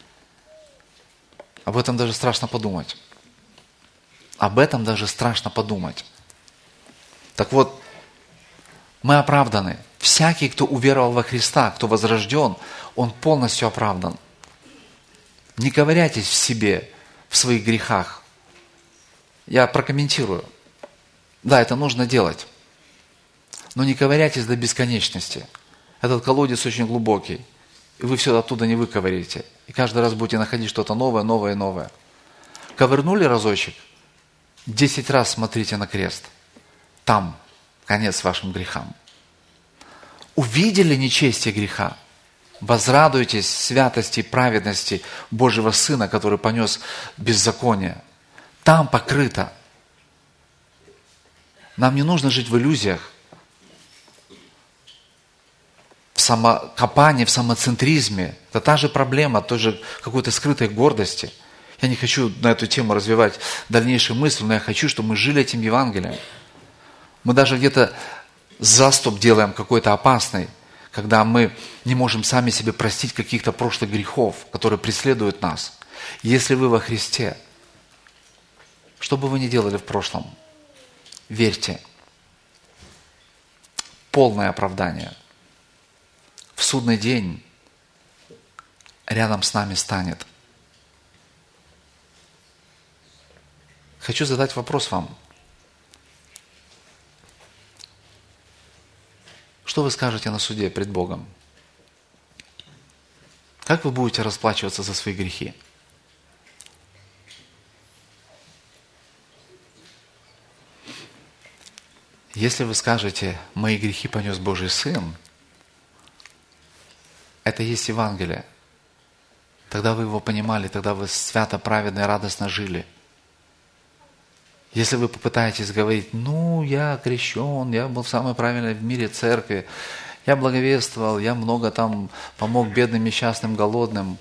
Об этом даже страшно подумать. Об этом даже страшно подумать. Так вот, мы оправданы. Всякий, кто уверовал во Христа, кто возрожден, он полностью оправдан. Не ковыряйтесь в себе, в своих грехах. Я прокомментирую. Да, это нужно делать. Но не ковыряйтесь до бесконечности. Этот колодец очень глубокий. И вы все оттуда не выковыряете. И каждый раз будете находить что-то новое, новое, новое. Ковырнули разочек, десять раз смотрите на крест. Там конец вашим грехам. Увидели нечестие греха, возрадуйтесь святости и праведности Божьего Сына, который понес беззаконие. Там покрыто. Нам не нужно жить в иллюзиях, в самокопании, в самоцентризме. Это та же проблема, той же какой-то скрытой гордости. Я не хочу на эту тему развивать дальнейшие мысли, но я хочу, чтобы мы жили этим Евангелием. Мы даже где-то заступ делаем какой-то опасный, когда мы не можем сами себе простить каких-то прошлых грехов, которые преследуют нас. Если вы во Христе, что бы вы ни делали в прошлом, верьте, полное оправдание в судный день рядом с нами станет. Хочу задать вопрос вам. Что вы скажете на суде пред Богом? Как вы будете расплачиваться за свои грехи? Если вы скажете, мои грехи понес Божий Сын, это есть Евангелие. Тогда вы его понимали, тогда вы свято, праведно и радостно жили. Если вы попытаетесь говорить, ну, я крещен, я был в самой правильной в мире церкви, я благовествовал, я много там помог бедным, несчастным, голодным,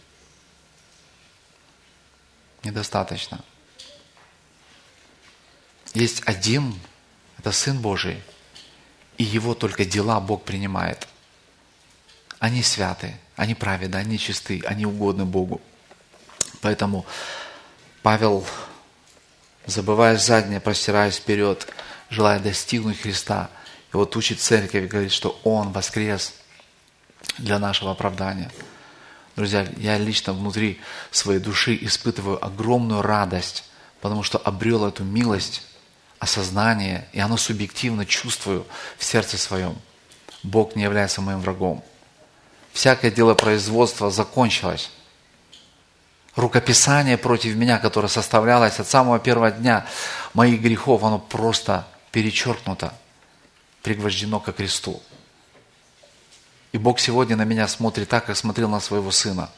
недостаточно. Есть один, это Сын Божий, и Его только дела Бог принимает. Они святы, они праведны, они чисты, они угодны Богу. Поэтому Павел, забывая заднее, простираясь вперед, желая достигнуть Христа, и вот учит церковь и говорит, что Он воскрес для нашего оправдания. Друзья, я лично внутри своей души испытываю огромную радость, потому что обрел эту милость, осознание, и оно субъективно чувствую в сердце своем. Бог не является моим врагом. Всякое дело производства закончилось. Рукописание против меня, которое составлялось от самого первого дня моих грехов, оно просто перечеркнуто, пригвождено ко кресту. И Бог сегодня на меня смотрит так, как смотрел на своего Сына.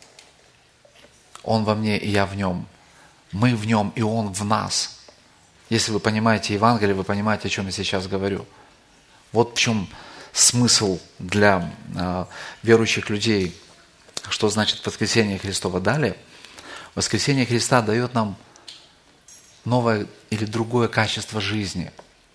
Он во мне, и я в Нем. Мы в Нем, и Он в нас. Если вы понимаете Евангелие, вы понимаете, о чем я сейчас говорю. Вот в чем смысл для э, верующих людей, что значит воскресение Христово. Далее, воскресение Христа дает нам новое или другое качество жизни.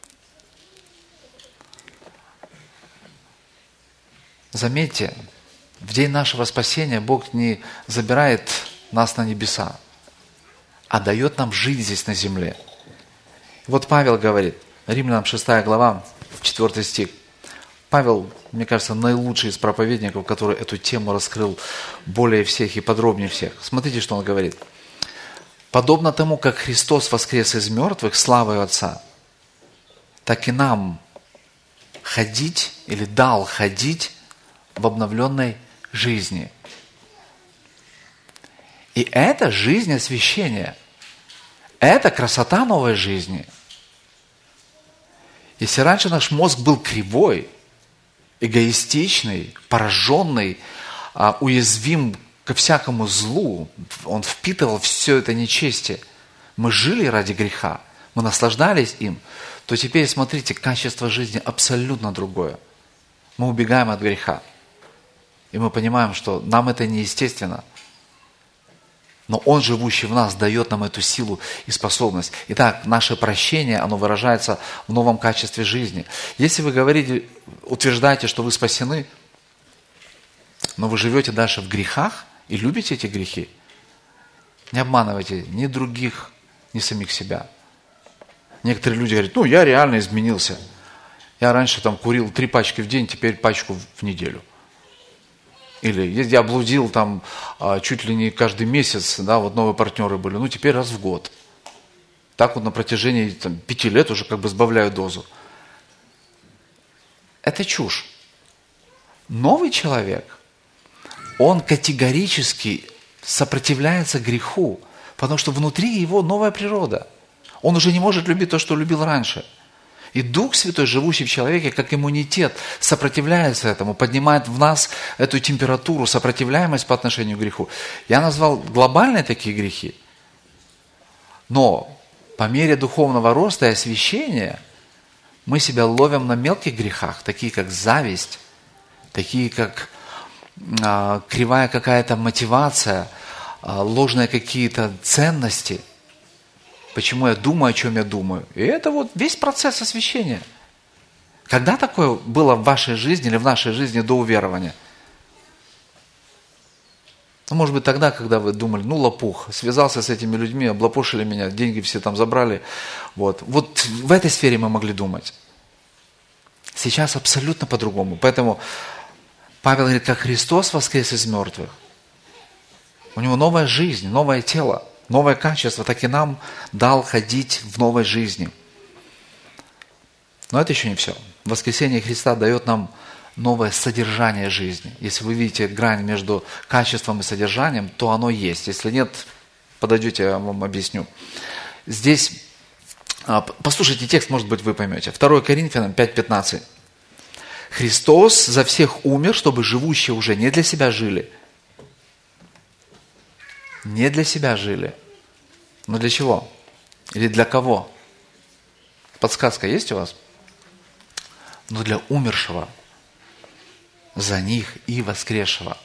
Заметьте, в день нашего спасения Бог не забирает нас на небеса, а дает нам жить здесь на земле. Вот Павел говорит, Римлянам шестая глава, четвёртый стих. Павел, мне кажется, наилучший из проповедников, который эту тему раскрыл более всех и подробнее всех. Смотрите, что он говорит. «Подобно тому, как Христос воскрес из мертвых славою Отца, так и нам ходить или дал ходить в обновленной жизни». И это жизнь освящения. Это красота новой жизни. Если раньше наш мозг был кривой, эгоистичный, пораженный, уязвим ко всякому злу, он впитывал все это нечестие, мы жили ради греха, мы наслаждались им, то теперь, смотрите, качество жизни абсолютно другое. Мы убегаем от греха. И мы понимаем, что нам это неестественно. Но Он, живущий в нас, дает нам эту силу и способность. Итак, наше прощение, оно выражается в новом качестве жизни. Если вы говорите, утверждаете, что вы спасены, но вы живете дальше в грехах и любите эти грехи, не обманывайте ни других, ни самих себя. Некоторые люди говорят, ну, я реально изменился. Я раньше там курил три пачки в день, теперь пачку в неделю. Или я блудил там чуть ли не каждый месяц, да, вот новые партнеры были, ну теперь раз в год. Так вот на протяжении там, пяти лет уже как бы сбавляю дозу. Это чушь. Новый человек, он категорически сопротивляется греху, потому что внутри его новая природа. Он уже не может любить то, что любил раньше. И Дух Святой, живущий в человеке, как иммунитет, сопротивляется этому, поднимает в нас эту температуру, сопротивляемость по отношению к греху. Я назвал глобальные такие грехи. Но по мере духовного роста и освящения мы себя ловим на мелких грехах, такие как зависть, такие как а, кривая какая-то мотивация, а, ложные какие-то ценности. Почему я думаю, о чем я думаю. И это вот весь процесс освящения. Когда такое было в вашей жизни или в нашей жизни до уверования? Ну, может быть, тогда, когда вы думали, ну, лопух, связался с этими людьми, облапошили меня, деньги все там забрали. Вот, вот в этой сфере мы могли думать. Сейчас абсолютно по-другому. Поэтому Павел говорит, как Христос воскрес из мертвых. У него новая жизнь, новое тело. Новое качество, так и нам дал ходить в новой жизни. Но это еще не все. Воскресение Христа дает нам новое содержание жизни. Если вы видите грань между качеством и содержанием, то оно есть. Если нет, подойдете, я вам объясню. Здесь, послушайте текст, может быть, вы поймете. второе Коринфянам пять пятнадцать. Христос за всех умер, чтобы живущие уже не для себя жили, не для себя жили. Но для чего? Или для кого? Подсказка есть у вас? Но для умершего. За них и воскресшего.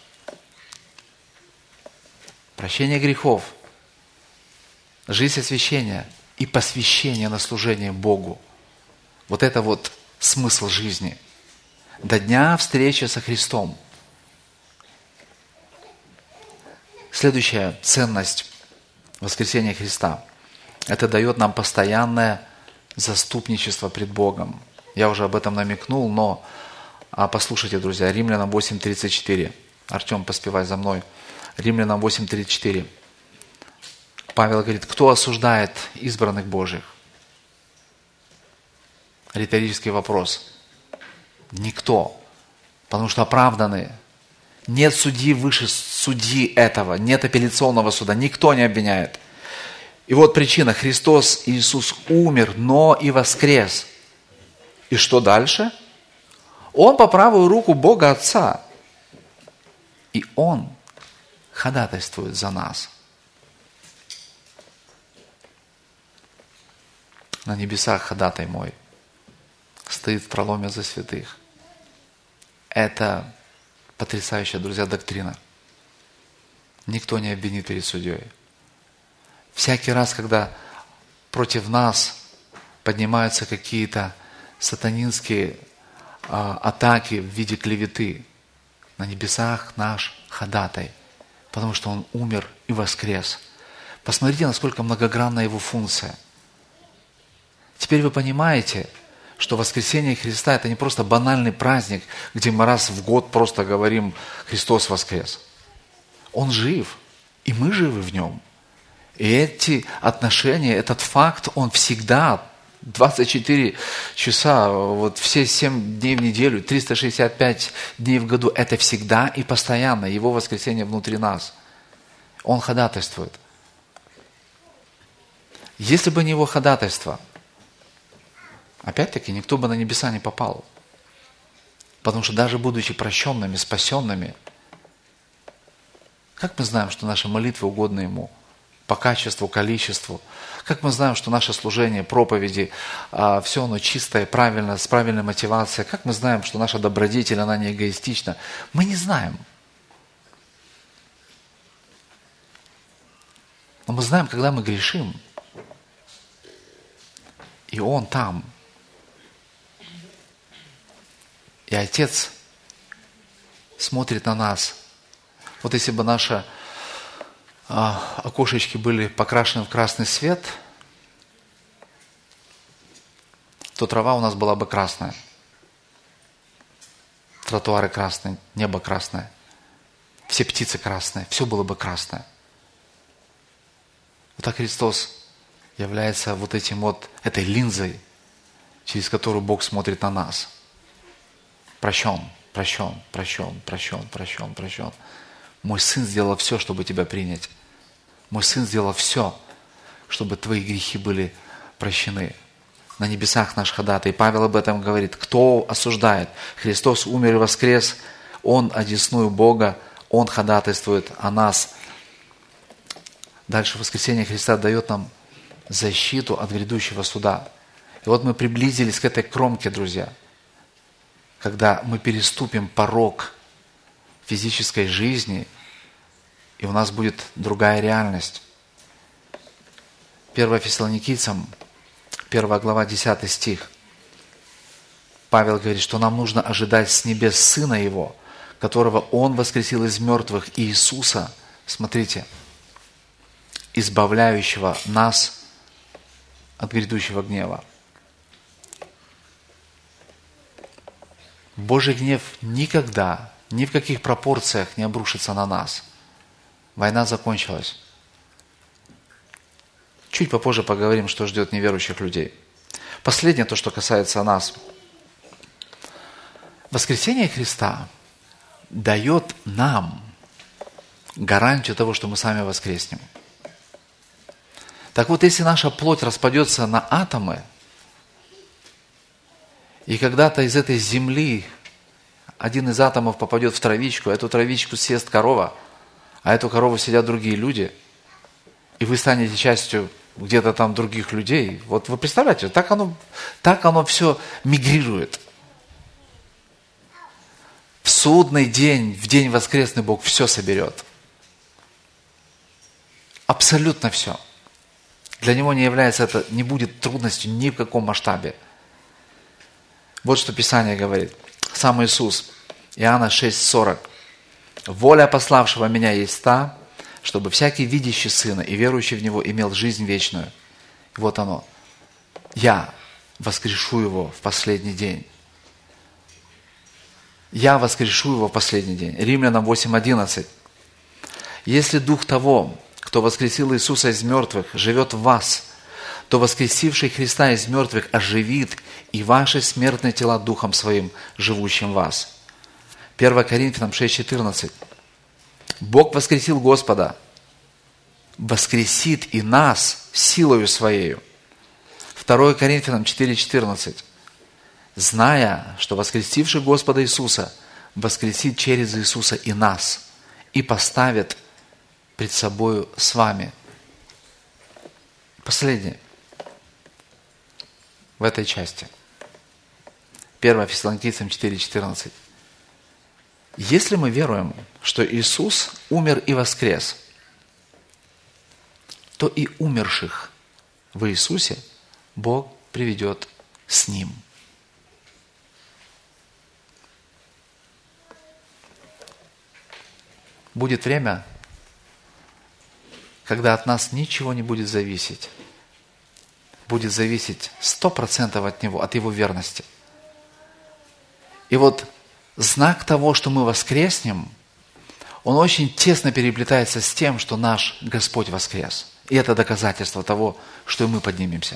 Прощение грехов. Жизнь освящения и посвящение на служение Богу. Вот это вот смысл жизни. До дня встречи со Христом. Следующая ценность воскресения Христа. Это дает нам постоянное заступничество пред Богом. Я уже об этом намекнул, но а послушайте, друзья, Римлянам восемь тридцать четыре. Артем, поспевай за мной. Римлянам восемь тридцать четыре. Павел говорит, кто осуждает избранных Божьих? Риторический вопрос. Никто. Потому что оправданные. Нет судьи выше судьи этого, нет апелляционного суда, никто не обвиняет. И вот причина, Христос Иисус умер, но и воскрес. И что дальше? Он по правую руку Бога Отца. И Он ходатайствует за нас. на небесах ходатай мой, стоит в проломе за святых. Это потрясающая, друзья, доктрина. Никто не обвинит перед судьей. Всякий раз, когда против нас поднимаются какие-то сатанинские а, атаки в виде клеветы, на небесах наш ходатай, потому что Он умер и воскрес. Посмотрите, насколько многогранна Его функция. Теперь вы понимаете, что воскресение Христа – это не просто банальный праздник, где мы раз в год просто говорим «Христос воскрес». Он жив, и мы живы в Нем. И эти отношения, этот факт, он всегда, двадцать четыре часа, вот все семь дней в неделю, триста шестьдесят пять дней в году, это всегда и постоянно Его воскресение внутри нас. Он ходатайствует. Если бы не Его ходатайство, опять-таки, никто бы на небеса не попал. Потому что даже будучи прощенными, спасенными, как мы знаем, что наши молитвы угодны Ему? По качеству, количеству. Как мы знаем, что наше служение, проповеди, а, все оно чистое, правильно, с правильной мотивацией. Как мы знаем, что наша добродетель, она не эгоистична? Мы не знаем. Но мы знаем, когда мы грешим. И Он там. И Отец смотрит на нас. Вот если бы наши а, окошечки были покрашены в красный свет, то трава у нас была бы красная. Тротуары красные, небо красное, все птицы красные, все было бы красное. Вот так Христос является вот этим вот, этой линзой, через которую Бог смотрит на нас. Прощен, прощен, прощен, прощен, прощен, прощен. Мой Сын сделал все, чтобы тебя принять. Мой Сын сделал все, чтобы твои грехи были прощены. На небесах наш ходатай. И Павел об этом говорит. Кто осуждает? Христос умер и воскрес. Он одесную Бога. Он ходатайствует о нас. Дальше воскресение Христа дает нам защиту от грядущего суда. И вот мы приблизились к этой кромке, друзья. Когда мы переступим порог физической жизни, и у нас будет другая реальность. первое Фессалоникийцам, первая глава, десятый стих. Павел говорит, что нам нужно ожидать с небес Сына Его, которого Он воскресил из мертвых, Иисуса, смотрите, избавляющего нас от грядущего гнева. Божий гнев никогда, ни в каких пропорциях не обрушится на нас. Война закончилась. Чуть попозже поговорим, что ждет неверующих людей. Последнее, то, что касается нас. Воскресение Христа дает нам гарантию того, что мы сами воскреснем. Так вот, если наша плоть распадется на атомы, и когда-то из этой земли один из атомов попадет в травичку, эту травичку съест корова, а эту корову съедят другие люди, и вы станете частью где-то там других людей. Вот вы представляете, так оно, так оно все мигрирует. В судный день, в день воскресный Бог все соберет. Абсолютно все. Для Него не является это, не будет трудностью ни в каком масштабе. Вот что Писание говорит. Сам Иисус, Иоанна шесть сорок. «Воля пославшего меня есть та, чтобы всякий видящий Сына и верующий в Него имел жизнь вечную». И вот оно. Я воскрешу Его в последний день. Я воскрешу Его в последний день. Римлянам восемь одиннадцать. «Если Дух того, кто воскресил Иисуса из мертвых, живет в вас, то воскресивший Христа из мертвых оживит и ваши смертные тела Духом Своим, живущим в вас». первое Коринфянам шесть четырнадцать. «Бог воскресил Господа, воскресит и нас силою Своею». второе Коринфянам четыре четырнадцать. «Зная, что воскресивший Господа Иисуса воскресит через Иисуса и нас, и поставит пред собою с вами». Последнее. в этой части. первое Фессалоникийцам четыре четырнадцать. Если мы веруем, что Иисус умер и воскрес, то и умерших в Иисусе Бог приведет с Ним. Будет время, когда от нас ничего не будет зависеть. Будет зависеть сто процентов от Него, от Его верности. И вот знак того, что мы воскреснем, он очень тесно переплетается с тем, что наш Господь воскрес. И это доказательство того, что и мы поднимемся.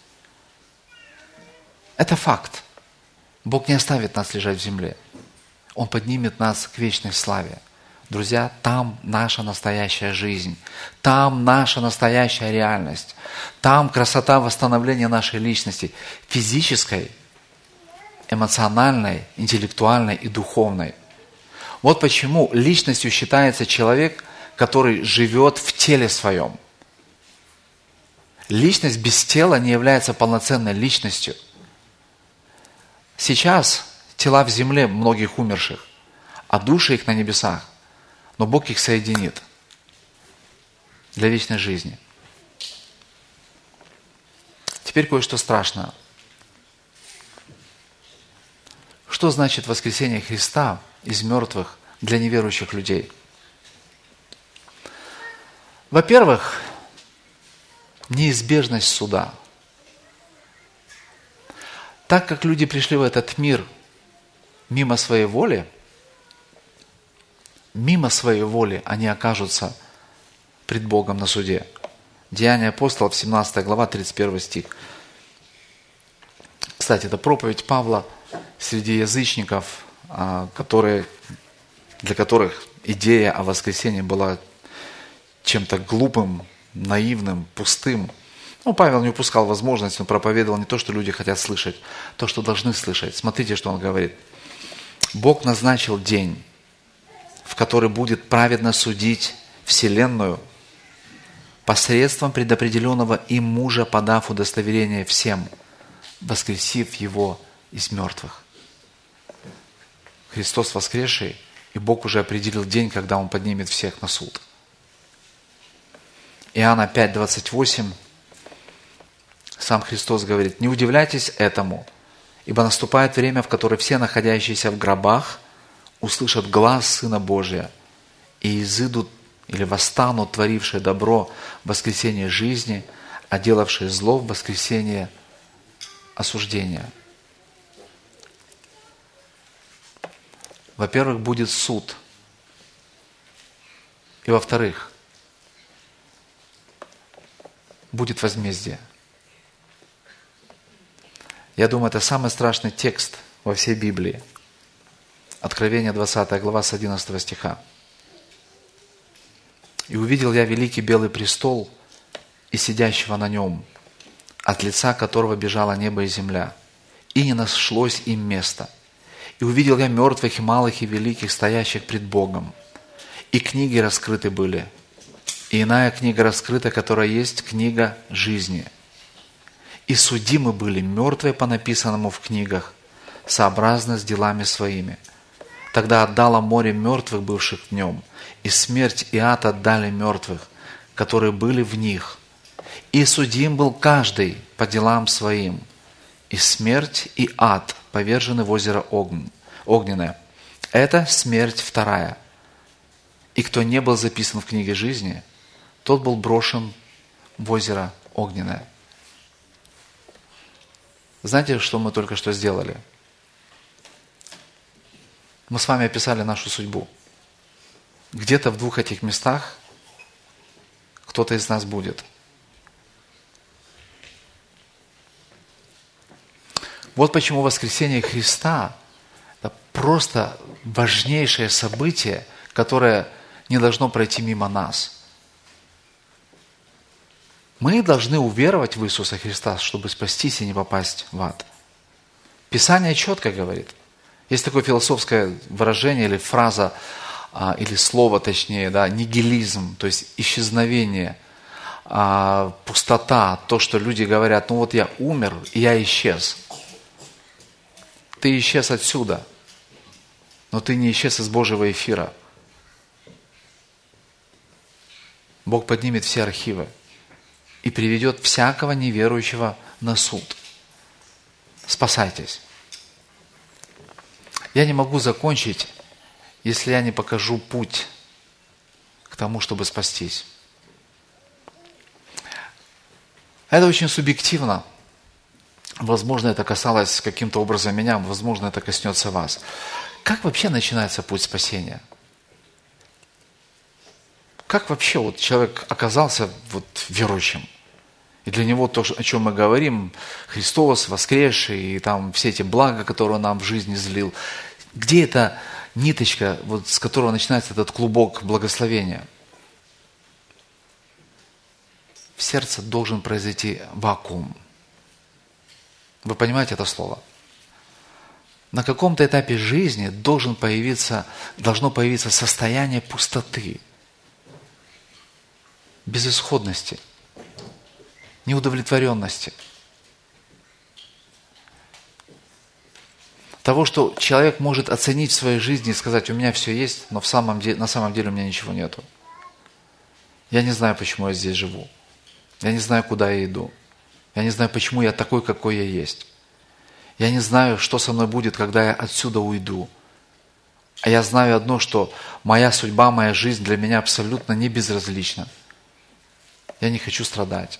Это факт. Бог не оставит нас лежать в земле. Он поднимет нас к вечной славе. Друзья, там наша настоящая жизнь. Там наша настоящая реальность. Там красота восстановления нашей личности. Физической, эмоциональной, интеллектуальной и духовной. Вот почему личностью считается человек, который живет в теле своем. Личность без тела не является полноценной личностью. Сейчас тела в земле многих умерших, а души их на небесах. Но Бог их соединит для вечной жизни. Теперь кое-что страшное. Что значит воскресение Христа из мертвых для неверующих людей? Во-первых, неизбежность суда. Так как люди пришли в этот мир мимо своей воли, мимо своей воли они окажутся пред Богом на суде. Деяния апостолов, семнадцатая глава, тридцать первый стих. Кстати, это проповедь Павла среди язычников, которые, для которых идея о воскресении была чем-то глупым, наивным, пустым. Ну, Павел не упускал возможность, он проповедовал не то, что люди хотят слышать, то, что должны слышать. Смотрите, что он говорит. Бог назначил день, в который будет праведно судить вселенную посредством предопределенного им мужа, подав удостоверение всем, воскресив его из мертвых. Христос воскресший, и Бог уже определил день, когда Он поднимет всех на суд. Иоанна пять двадцать восемь, сам Христос говорит: «Не удивляйтесь этому, ибо наступает время, в которое все находящиеся в гробах услышат глас Сына Божия, и изыдут или восстанут творившие добро в воскресение жизни, а делавшие зло в воскресение осуждения». Во-первых, будет суд. И во-вторых, будет возмездие. Я думаю, это самый страшный текст во всей Библии. Откровение двадцатая глава с одиннадцатого стиха. «И увидел я великий белый престол и сидящего на нем, от лица которого бежало небо и земля, и не нашлось им места. И увидел я мертвых и малых и великих, стоящих пред Богом. И книги раскрыты были. И иная книга раскрыта, которая есть книга жизни. И судимы были мертвые по написанному в книгах, сообразно с делами своими. Тогда отдало море мертвых, бывших в нем, и смерть и ад отдали мертвых, которые были в них. И судим был каждый по делам своим. И смерть и ад повержены в озеро огненное. Это смерть вторая. И кто не был записан в книге жизни, тот был брошен в озеро огненное». Знаете, что мы только что сделали? Мы с вами описали нашу судьбу. Где-то в двух этих местах кто-то из нас будет. Вот почему воскресение Христа – это просто важнейшее событие, которое не должно пройти мимо нас. Мы должны уверовать в Иисуса Христа, чтобы спастись и не попасть в ад. Писание четко говорит. Есть такое философское выражение или фраза, или слово точнее, да, нигилизм, то есть исчезновение. а, пустота, то, что люди говорят, ну вот я умер, и я исчез. Ты исчез отсюда, но ты не исчез из Божьего эфира. Бог поднимет все архивы и приведет всякого неверующего на суд. Спасайтесь. Я не могу закончить, если я не покажу путь к тому, чтобы спастись. Это очень субъективно. Возможно, это касалось каким-то образом меня, возможно, это коснется вас. Как вообще начинается путь спасения? Как вообще вот человек оказался вот верующим? И для него то, о чем мы говорим, Христос, воскресший, и там все эти блага, которые Он нам в жизни излил, где эта ниточка, вот, с которого начинается этот клубок благословения? В сердце должен произойти вакуум. Вы понимаете это слово? На каком-то этапе жизни должен появиться, должно появиться состояние пустоты, безысходности, неудовлетворенности. Того, что человек может оценить в своей жизни и сказать, у меня все есть, но в самом деле, на самом деле у меня ничего нету. Я не знаю, почему я здесь живу. Я не знаю, куда я иду. Я не знаю, почему я такой, какой я есть. Я не знаю, что со мной будет, когда я отсюда уйду. А я знаю одно, что моя судьба, моя жизнь для меня абсолютно не безразлична. Я не хочу страдать.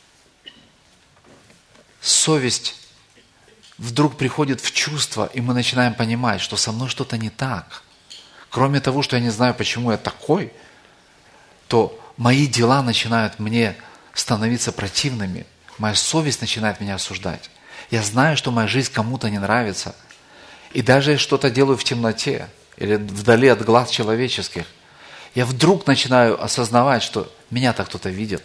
Совесть вдруг приходит в чувство, и мы начинаем понимать, что со мной что-то не так. Кроме того, что я не знаю, почему я такой, то мои дела начинают мне становиться противными. Моя совесть начинает меня осуждать. Я знаю, что моя жизнь кому-то не нравится. И даже что-то делаю в темноте или вдали от глаз человеческих. Я вдруг начинаю осознавать, что меня-то кто-то видит.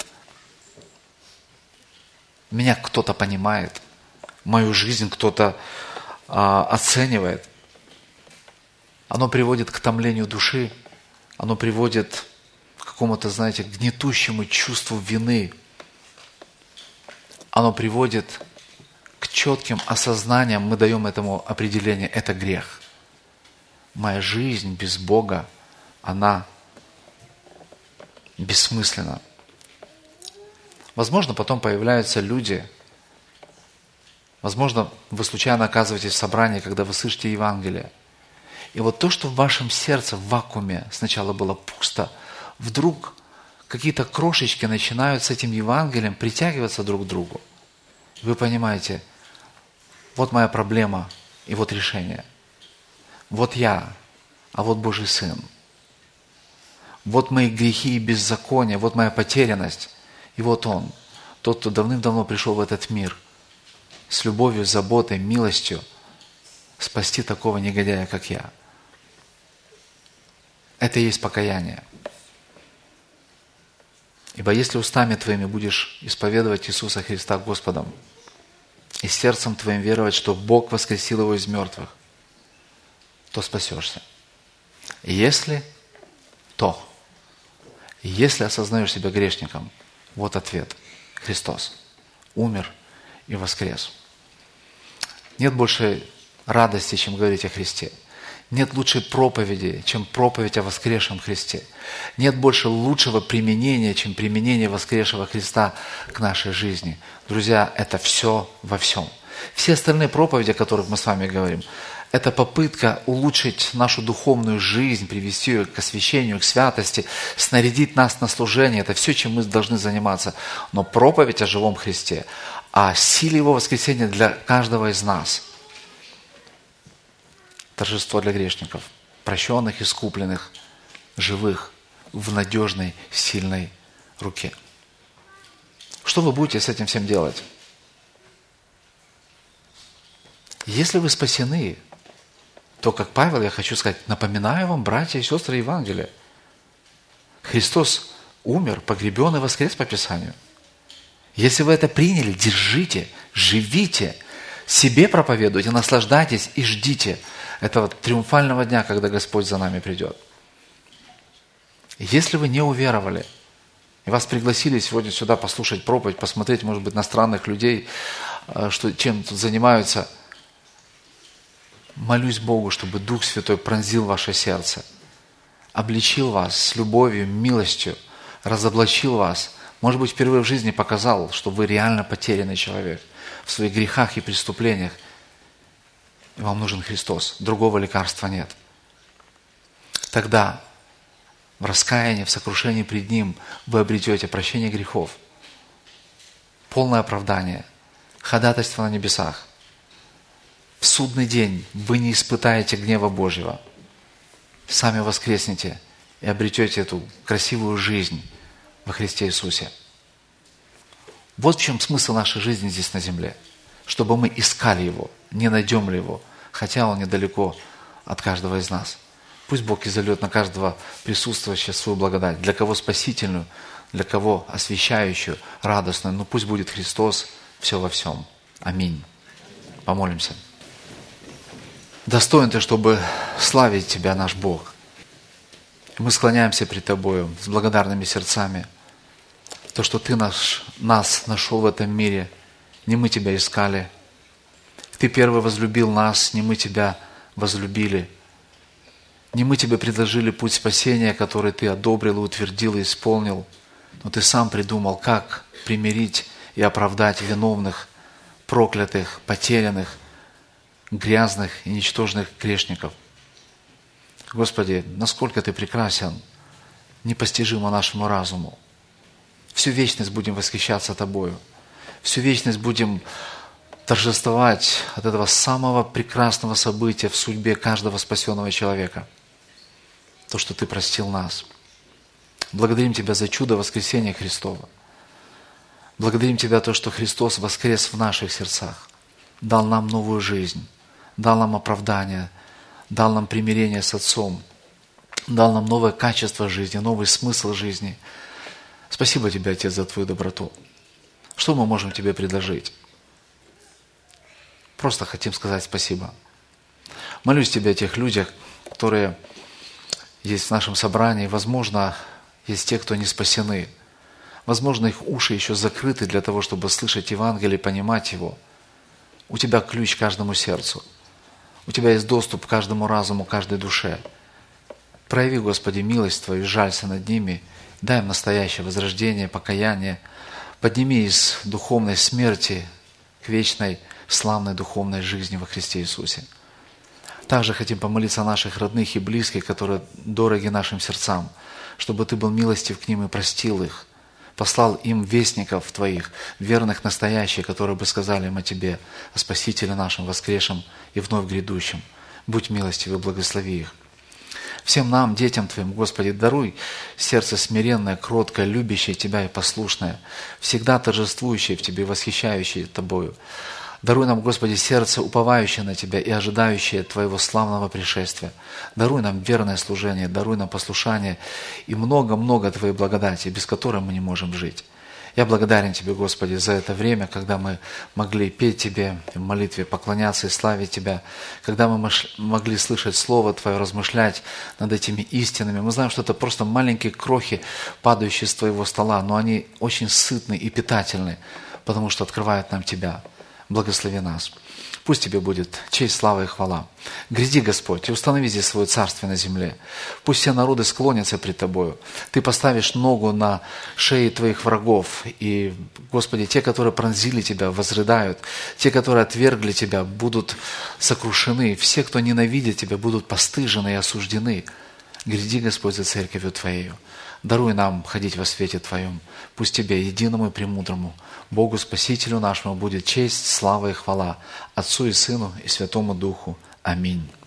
Меня кто-то понимает. Мою жизнь кто-то а, оценивает. Оно приводит к томлению души. Оно приводит к какому-то, знаете, гнетущему чувству вины. Оно приводит к четким осознаниям, мы даем этому определение, это грех. Моя жизнь без Бога, она бессмысленна. Возможно, потом появляются люди, возможно, вы случайно оказываетесь в собрании, когда вы слышите Евангелие. И вот то, что в вашем сердце в вакууме сначала было пусто, вдруг какие-то крошечки начинают с этим Евангелием притягиваться друг к другу. Вы понимаете, вот моя проблема и вот решение. Вот я, а вот Божий Сын. Вот мои грехи и беззакония, вот моя потерянность. И вот Он, тот, кто давным-давно пришел в этот мир с любовью, заботой, милостью спасти такого негодяя, как я. Это и есть покаяние. Ибо если устами твоими будешь исповедовать Иисуса Христа Господом и сердцем твоим веровать, что Бог воскресил Его из мертвых, то спасешься. И если то, если осознаешь себя грешником, вот ответ. Христос умер и воскрес. Нет больше радости, чем говорить о Христе. Нет лучшей проповеди, чем проповедь о воскресшем Христе. Нет больше лучшего применения, чем применение воскресшего Христа к нашей жизни. Друзья, это все во всем. Все остальные проповеди, о которых мы с вами говорим, это попытка улучшить нашу духовную жизнь, привести ее к освящению, к святости, снарядить нас на служение. Это все, чем мы должны заниматься. Но проповедь о живом Христе, о силе Его воскресения для каждого из нас – торжество для грешников, прощенных, искупленных, живых, в надежной, сильной руке. Что вы будете с этим всем делать? Если вы спасены, то, как Павел, я хочу сказать, напоминаю вам, братья и сестры, Евангелие. Христос умер, погребен и воскрес по Писанию. Если вы это приняли, держите, живите, себе проповедуйте, наслаждайтесь и ждите этого триумфального дня, когда Господь за нами придет. Если вы не уверовали, и вас пригласили сегодня сюда послушать проповедь, посмотреть, может быть, на странных людей, что, чем тут занимаются. Молюсь Богу, чтобы Дух Святой пронзил ваше сердце, обличил вас с любовью, милостью, разоблачил вас. Может быть, впервые в жизни показал, что вы реально потерянный человек в своих грехах и преступлениях. И вам нужен Христос. Другого лекарства нет. Тогда в раскаянии, в сокрушении пред Ним вы обретете прощение грехов, полное оправдание, ходатайство на небесах. В судный день вы не испытаете гнева Божьего. Сами воскреснете и обретете эту красивую жизнь во Христе Иисусе. Вот в чем смысл нашей жизни здесь на земле. Чтобы мы искали Его, не найдем ли Его, хотя Он недалеко от каждого из нас. Пусть Бог изольет на каждого присутствующего свою благодать. Для кого спасительную, для кого освящающую, радостную. Но пусть будет Христос все во всем. Аминь. Помолимся. Достоин Ты, чтобы славить Тебя, наш Бог. Мы склоняемся пред Тобою с благодарными сердцами. То, что Ты наш, нас нашел в этом мире, не мы Тебя искали. Ты первый возлюбил нас, не мы Тебя возлюбили. Не мы Тебе предложили путь спасения, который Ты одобрил, утвердил и исполнил, но Ты сам придумал, как примирить и оправдать виновных, проклятых, потерянных, грязных и ничтожных грешников. Господи, насколько Ты прекрасен, непостижимо нашему разуму. Всю вечность будем восхищаться Тобою. Всю вечность будем торжествовать от этого самого прекрасного события в судьбе каждого спасенного человека. То, что Ты простил нас. Благодарим Тебя за чудо воскресения Христова. Благодарим Тебя за то, что Христос воскрес в наших сердцах, дал нам новую жизнь, дал нам оправдание, дал нам примирение с Отцом, дал нам новое качество жизни, новый смысл жизни. Спасибо Тебе, Отец, за Твою доброту. Что мы можем Тебе предложить? Просто хотим сказать спасибо. Молюсь Тебе о тех людях, которые есть в нашем собрании. Возможно, есть те, кто не спасены. Возможно, их уши еще закрыты для того, чтобы слышать Евангелие, понимать его. У Тебя ключ к каждому сердцу. У Тебя есть доступ к каждому разуму, каждой душе. Прояви, Господи, милость Твою, жалься над ними. Дай им настоящее возрождение, покаяние. Подними из духовной смерти к вечной, славной духовной жизни во Христе Иисусе. Также хотим помолиться о наших родных и близких, которые дороги нашим сердцам, чтобы Ты был милостив к ним и простил их, послал им вестников Твоих, верных, настоящих, которые бы сказали им о Тебе, о Спасителе нашем, воскресшем и вновь грядущем. Будь милостив и благослови их. Всем нам, детям Твоим, Господи, даруй сердце смиренное, кроткое, любящее Тебя и послушное, всегда торжествующее в Тебе, восхищающее Тобою. Даруй нам, Господи, сердце, уповающее на Тебя и ожидающее Твоего славного пришествия. Даруй нам верное служение, даруй нам послушание и много-много Твоей благодати, без которой мы не можем жить. Я благодарен Тебе, Господи, за это время, когда мы могли петь Тебе в молитве, поклоняться и славить Тебя, когда мы могли слышать Слово Твое, размышлять над этими истинами. Мы знаем, что это просто маленькие крохи, падающие с Твоего стола, но они очень сытны и питательны, потому что открывают нам Тебя. Благослови нас. Пусть Тебе будет честь, слава и хвала. Гряди, Господь, и установи здесь свое царствие на земле. Пусть все народы склонятся пред Тобою. Ты поставишь ногу на шее Твоих врагов. И, Господи, те, которые пронзили Тебя, возрыдают. Те, которые отвергли Тебя, будут сокрушены. Все, кто ненавидит Тебя, будут постыжены и осуждены. Гряди, Господь, за церковью Твоею. Даруй нам ходить во свете Твоем. Пусть Тебе, единому и премудрому, Богу Спасителю нашему, будет честь, слава и хвала, Отцу и Сыну и Святому Духу. Аминь.